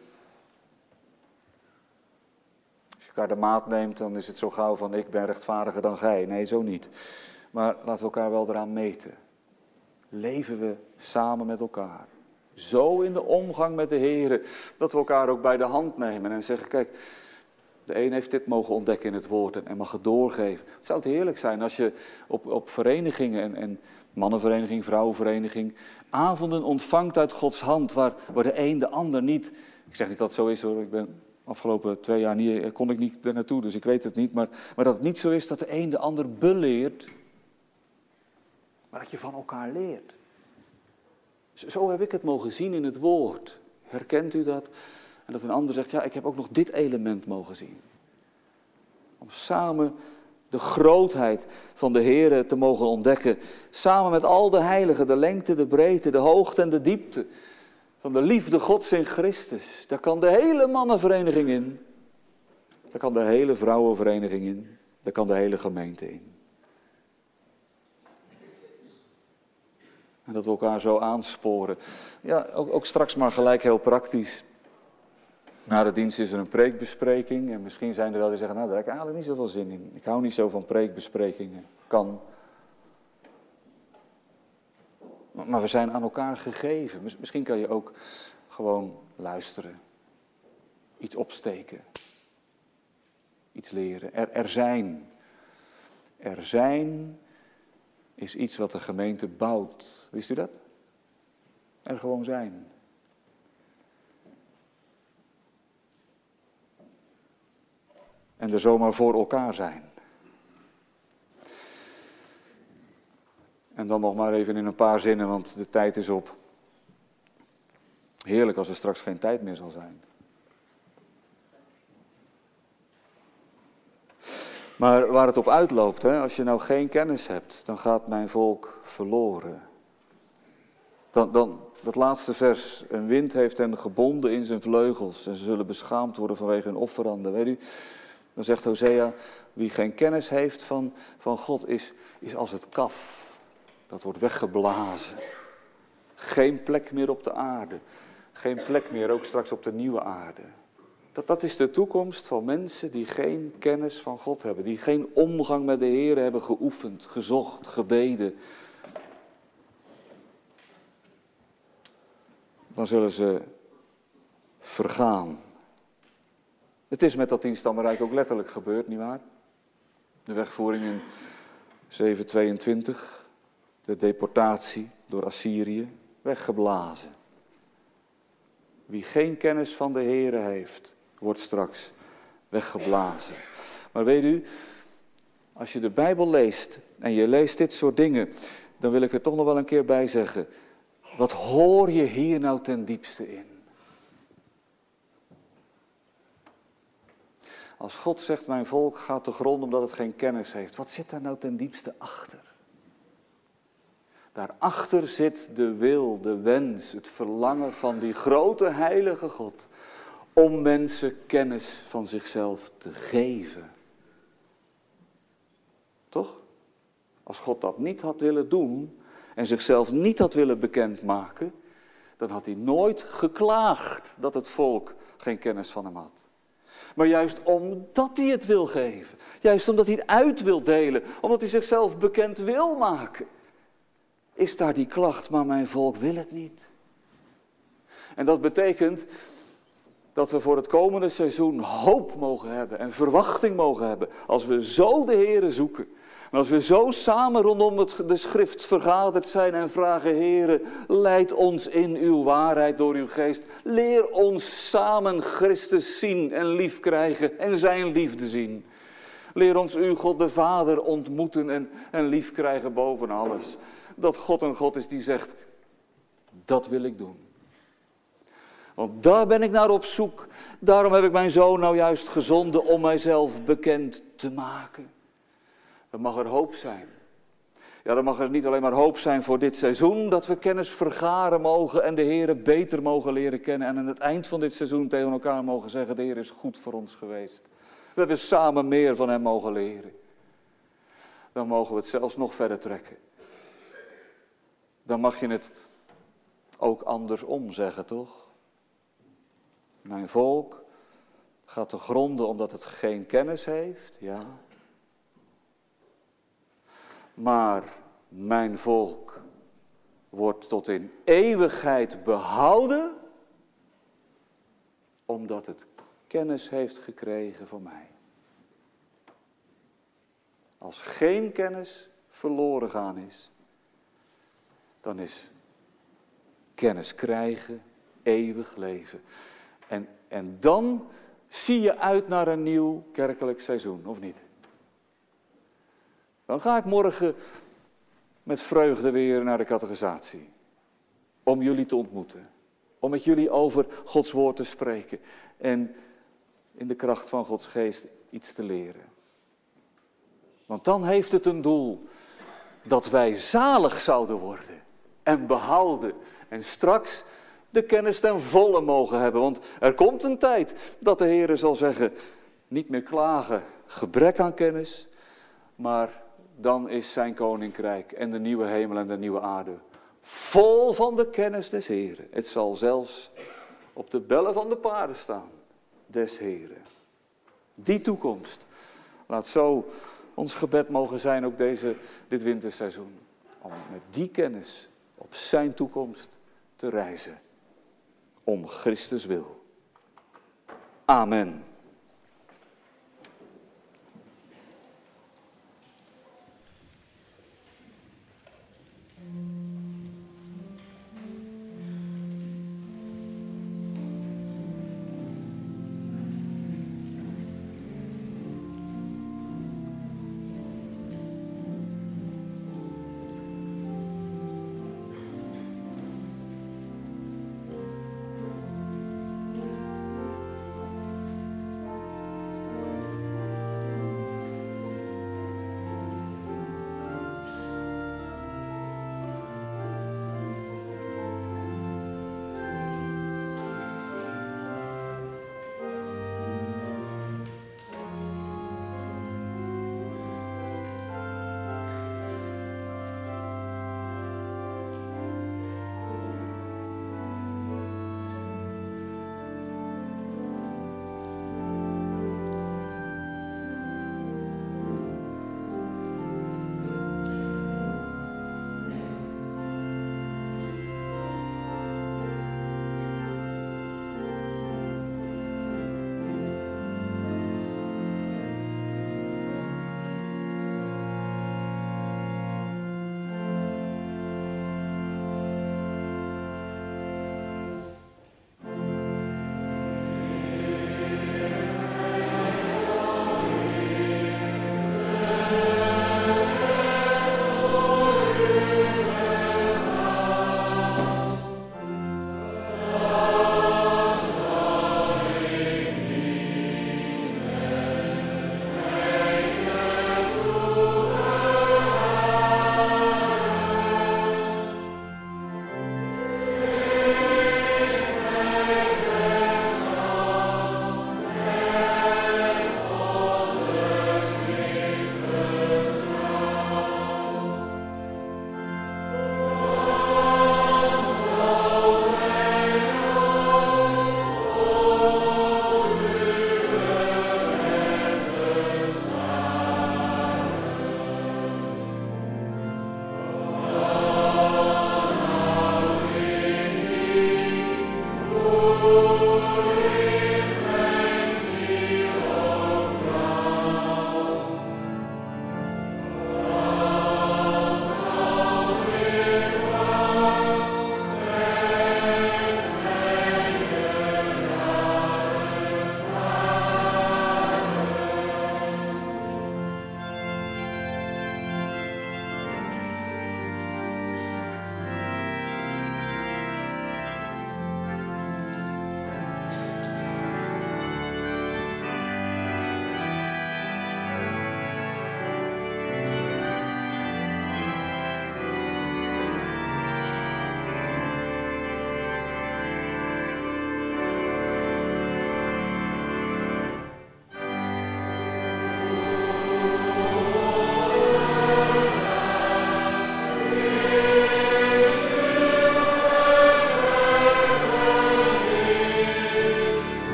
Als je elkaar de maat neemt, dan is het zo gauw van ik ben rechtvaardiger dan gij. Nee, zo niet. Maar laten we elkaar wel eraan meten. Leven we samen met elkaar. Zo in de omgang met de Heere, dat we elkaar ook bij de hand nemen en zeggen, kijk, de een heeft dit mogen ontdekken in het woord en, en mag het doorgeven. Het zou het heerlijk zijn als je op, op verenigingen en, en mannenvereniging, vrouwenvereniging, avonden ontvangt uit Gods hand, waar, waar de een de ander niet, ik zeg niet dat het zo is hoor, ik ben afgelopen twee jaar niet, kon ik niet er naartoe, dus ik weet het niet, maar, maar dat het niet zo is dat de een de ander beleert, maar dat je van elkaar leert. Zo heb ik het mogen zien in het woord. Herkent u dat? En dat een ander zegt, ja, ik heb ook nog dit element mogen zien. Om samen de grootheid van de Heere te mogen ontdekken. Samen met al de heiligen, de lengte, de breedte, de hoogte en de diepte. Van de liefde Gods in Christus. Daar kan de hele mannenvereniging in. Daar kan de hele vrouwenvereniging in. Daar kan de hele gemeente in. En dat we elkaar zo aansporen. Ja, ook, ook straks maar gelijk heel praktisch. Na de dienst is er een preekbespreking. En misschien zijn er wel die zeggen, nou daar heb ik eigenlijk niet zoveel zin in. Ik hou niet zo van preekbesprekingen. Kan. Maar, maar we zijn aan elkaar gegeven. Misschien kan je ook gewoon luisteren. Iets opsteken. Iets leren. Er, er zijn. Er zijn is iets wat de gemeente bouwt. Wist u dat? Er gewoon zijn. En er zomaar voor elkaar zijn. En dan nog maar even in een paar zinnen, want de tijd is op. Heerlijk als er straks geen tijd meer zal zijn. Maar waar het op uitloopt, hè, als je nou geen kennis hebt, dan gaat mijn volk verloren. Dan, dan, dat laatste vers, een wind heeft hen gebonden in zijn vleugels en ze zullen beschaamd worden vanwege hun offeranden. Weet u, dan zegt Hosea, wie geen kennis heeft van, van God is, is als het kaf. Dat wordt weggeblazen. Geen plek meer op de aarde. Geen plek meer ook straks op de nieuwe aarde. Dat, dat is de toekomst van mensen die geen kennis van God hebben. Die geen omgang met de Heer hebben geoefend, gezocht, gebeden. Dan zullen ze vergaan. Het is met dat tienstammenrijk ook letterlijk gebeurd, nietwaar? De wegvoering in zevenhonderdtweeëntwintig. De deportatie door Assyrië. Weggeblazen. Wie geen kennis van de Heere heeft, wordt straks weggeblazen. Maar weet u, als je de Bijbel leest en je leest dit soort dingen, dan wil ik er toch nog wel een keer bij zeggen. Wat hoor je hier nou ten diepste in? Als God zegt, mijn volk gaat te grond omdat het geen kennis heeft. Wat zit daar nou ten diepste achter? Daarachter zit de wil, de wens, het verlangen van die grote heilige God. Om mensen kennis van zichzelf te geven. Toch? Als God dat niet had willen doen en zichzelf niet had willen bekendmaken, dan had hij nooit geklaagd dat het volk geen kennis van hem had. Maar juist omdat hij het wil geven, juist omdat hij het uit wil delen, omdat hij zichzelf bekend wil maken, is daar die klacht, maar mijn volk wil het niet. En dat betekent dat we voor het komende seizoen hoop mogen hebben en verwachting mogen hebben. Als we zo de Heere zoeken. En als we zo samen rondom het, de schrift vergaderd zijn en vragen, Heere, leid ons in uw waarheid door uw geest. Leer ons samen Christus zien en lief krijgen en zijn liefde zien. Leer ons uw God de Vader ontmoeten en, en lief krijgen boven alles. Dat God een God is die zegt, dat wil ik doen. Want daar ben ik naar op zoek. Daarom heb ik mijn zoon nou juist gezonden om mijzelf bekend te maken. Dan mag er hoop zijn. Ja, dan mag er niet alleen maar hoop zijn voor dit seizoen, dat we kennis vergaren mogen en de Heere beter mogen leren kennen. En aan het eind van dit seizoen tegen elkaar mogen zeggen, de Heer is goed voor ons geweest. We hebben samen meer van hem mogen leren. Dan mogen we het zelfs nog verder trekken. Dan mag je het ook andersom zeggen, toch? Mijn volk gaat te gronden omdat het geen kennis heeft, ja. Maar mijn volk wordt tot in eeuwigheid behouden, omdat het kennis heeft gekregen van mij. Als geen kennis verloren gaan is, dan is kennis krijgen eeuwig leven. En, en dan zie je uit naar een nieuw kerkelijk seizoen, of niet? Dan ga ik morgen met vreugde weer naar de catechisatie. Om jullie te ontmoeten. Om met jullie over Gods woord te spreken. En in de kracht van Gods geest iets te leren. Want dan heeft het een doel. Dat wij zalig zouden worden. En behouden. En straks de kennis ten volle mogen hebben. Want er komt een tijd dat de Heer zal zeggen, niet meer klagen, gebrek aan kennis, maar dan is zijn koninkrijk en de nieuwe hemel en de nieuwe aarde vol van de kennis des Heeren. Het zal zelfs op de bellen van de paarden staan, des Heeren. Die toekomst, laat zo ons gebed mogen zijn ook deze, dit winterseizoen. Om met die kennis op zijn toekomst te reizen. Om Christus wil. Amen.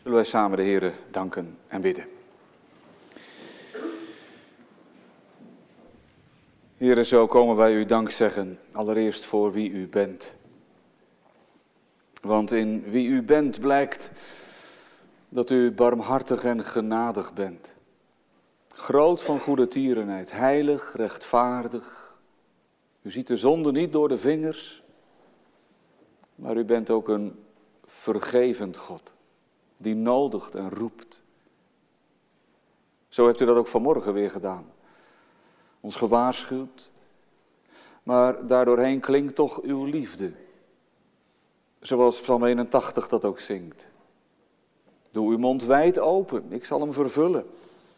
Zullen wij samen de Heere danken en bidden. Heere, zo komen wij u dank zeggen, allereerst voor wie u bent. Want in wie u bent blijkt dat u barmhartig en genadig bent. Groot van goede tierenheid, heilig, rechtvaardig. U ziet de zonde niet door de vingers, maar u bent ook een vergevend God, die nodigt en roept. Zo hebt u dat ook vanmorgen weer gedaan. Ons gewaarschuwd, maar daardoorheen klinkt toch uw liefde. Zoals Psalm eenentachtig dat ook zingt. Doe uw mond wijd open, ik zal hem vervullen.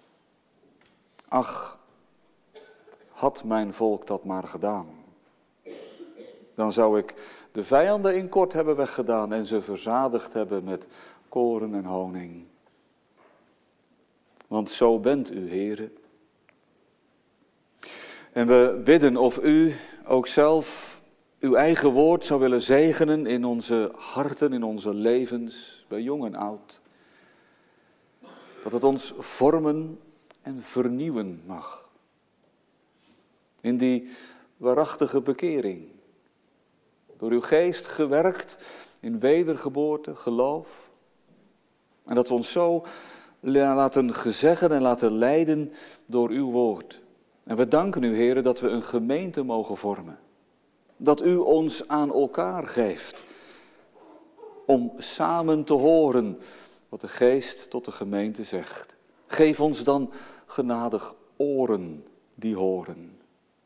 Ach, had mijn volk dat maar gedaan. Dan zou ik de vijanden in kort hebben weggedaan en ze verzadigd hebben met koren en honing. Want zo bent u, Heere. En we bidden of u ook zelf uw eigen woord zou willen zegenen in onze harten, in onze levens, bij jong en oud. Dat het ons vormen en vernieuwen mag. In die waarachtige bekering. Door uw geest gewerkt in wedergeboorte, geloof. En dat we ons zo laten gezeggen en laten leiden door uw woord. En we danken u, Heere, dat we een gemeente mogen vormen. Dat u ons aan elkaar geeft. Om samen te horen wat de geest tot de gemeente zegt. Geef ons dan genadig oren die horen.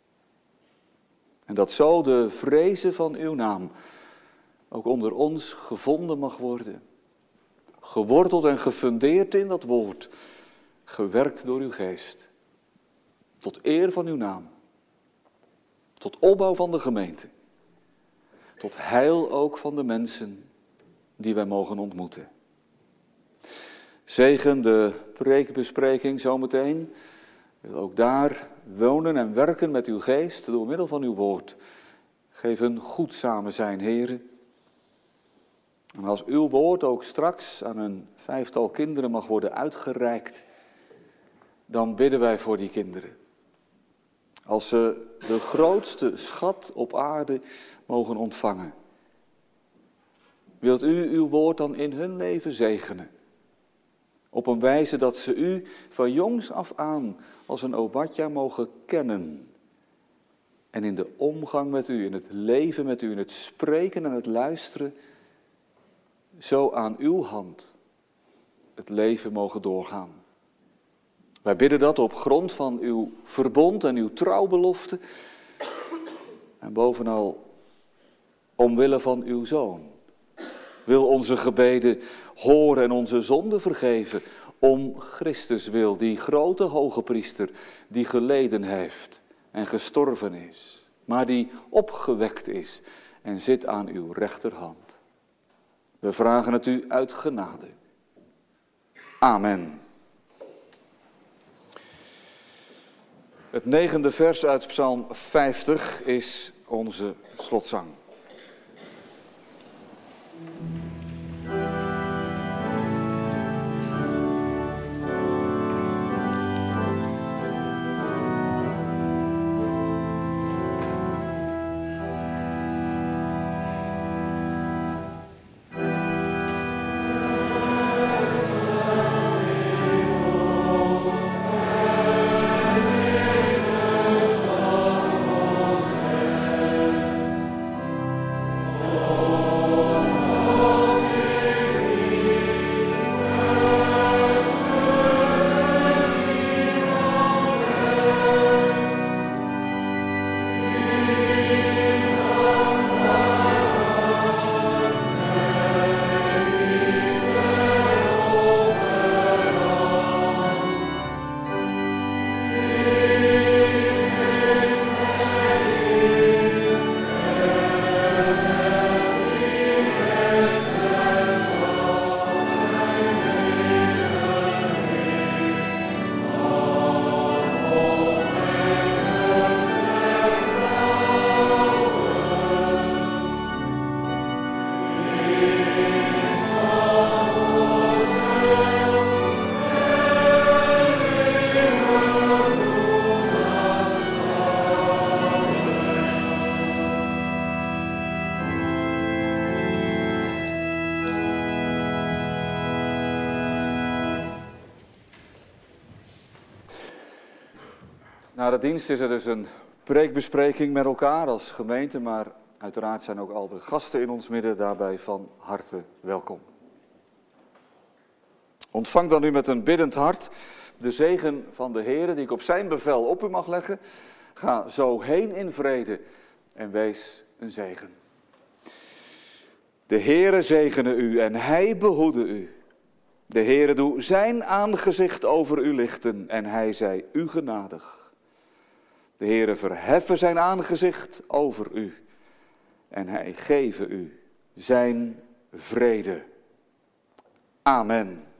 En dat zo de vrezen van uw naam ook onder ons gevonden mag worden. Geworteld en gefundeerd in dat woord. Gewerkt door uw geest. Tot eer van uw naam. Tot opbouw van de gemeente. Tot heil ook van de mensen die wij mogen ontmoeten. Zegen de preekbespreking zometeen. Wil ook daar wonen en werken met uw geest door middel van uw woord. Geef een goed samen zijn, Heere. En als uw woord ook straks aan een vijftal kinderen mag worden uitgereikt, dan bidden wij voor die kinderen. Als ze de grootste schat op aarde mogen ontvangen. Wilt u uw woord dan in hun leven zegenen? Op een wijze dat ze u van jongs af aan als een Obadja mogen kennen. En in de omgang met u, in het leven met u, in het spreken en het luisteren, zo aan uw hand het leven mogen doorgaan. Wij bidden dat op grond van uw verbond en uw trouwbelofte. En bovenal omwille van uw Zoon. Wil onze gebeden horen en onze zonden vergeven. Om Christus wil, die grote hoge priester die geleden heeft en gestorven is. Maar die opgewekt is en zit aan uw rechterhand. We vragen het u uit genade. Amen. Het negende vers uit Psalm vijftig is onze slotzang. Oh Na de dienst is er dus een preekbespreking met elkaar als gemeente, maar uiteraard zijn ook al de gasten in ons midden daarbij van harte welkom. Ontvang dan nu met een biddend hart de zegen van de Heere die ik op zijn bevel op u mag leggen. Ga zo heen in vrede en wees een zegen. De Heere zegene u en hij behoede u. De Heere doe zijn aangezicht over u lichten en hij zij u genadig. De Heere verheffe zijn aangezicht over u en hij geve u zijn vrede. Amen.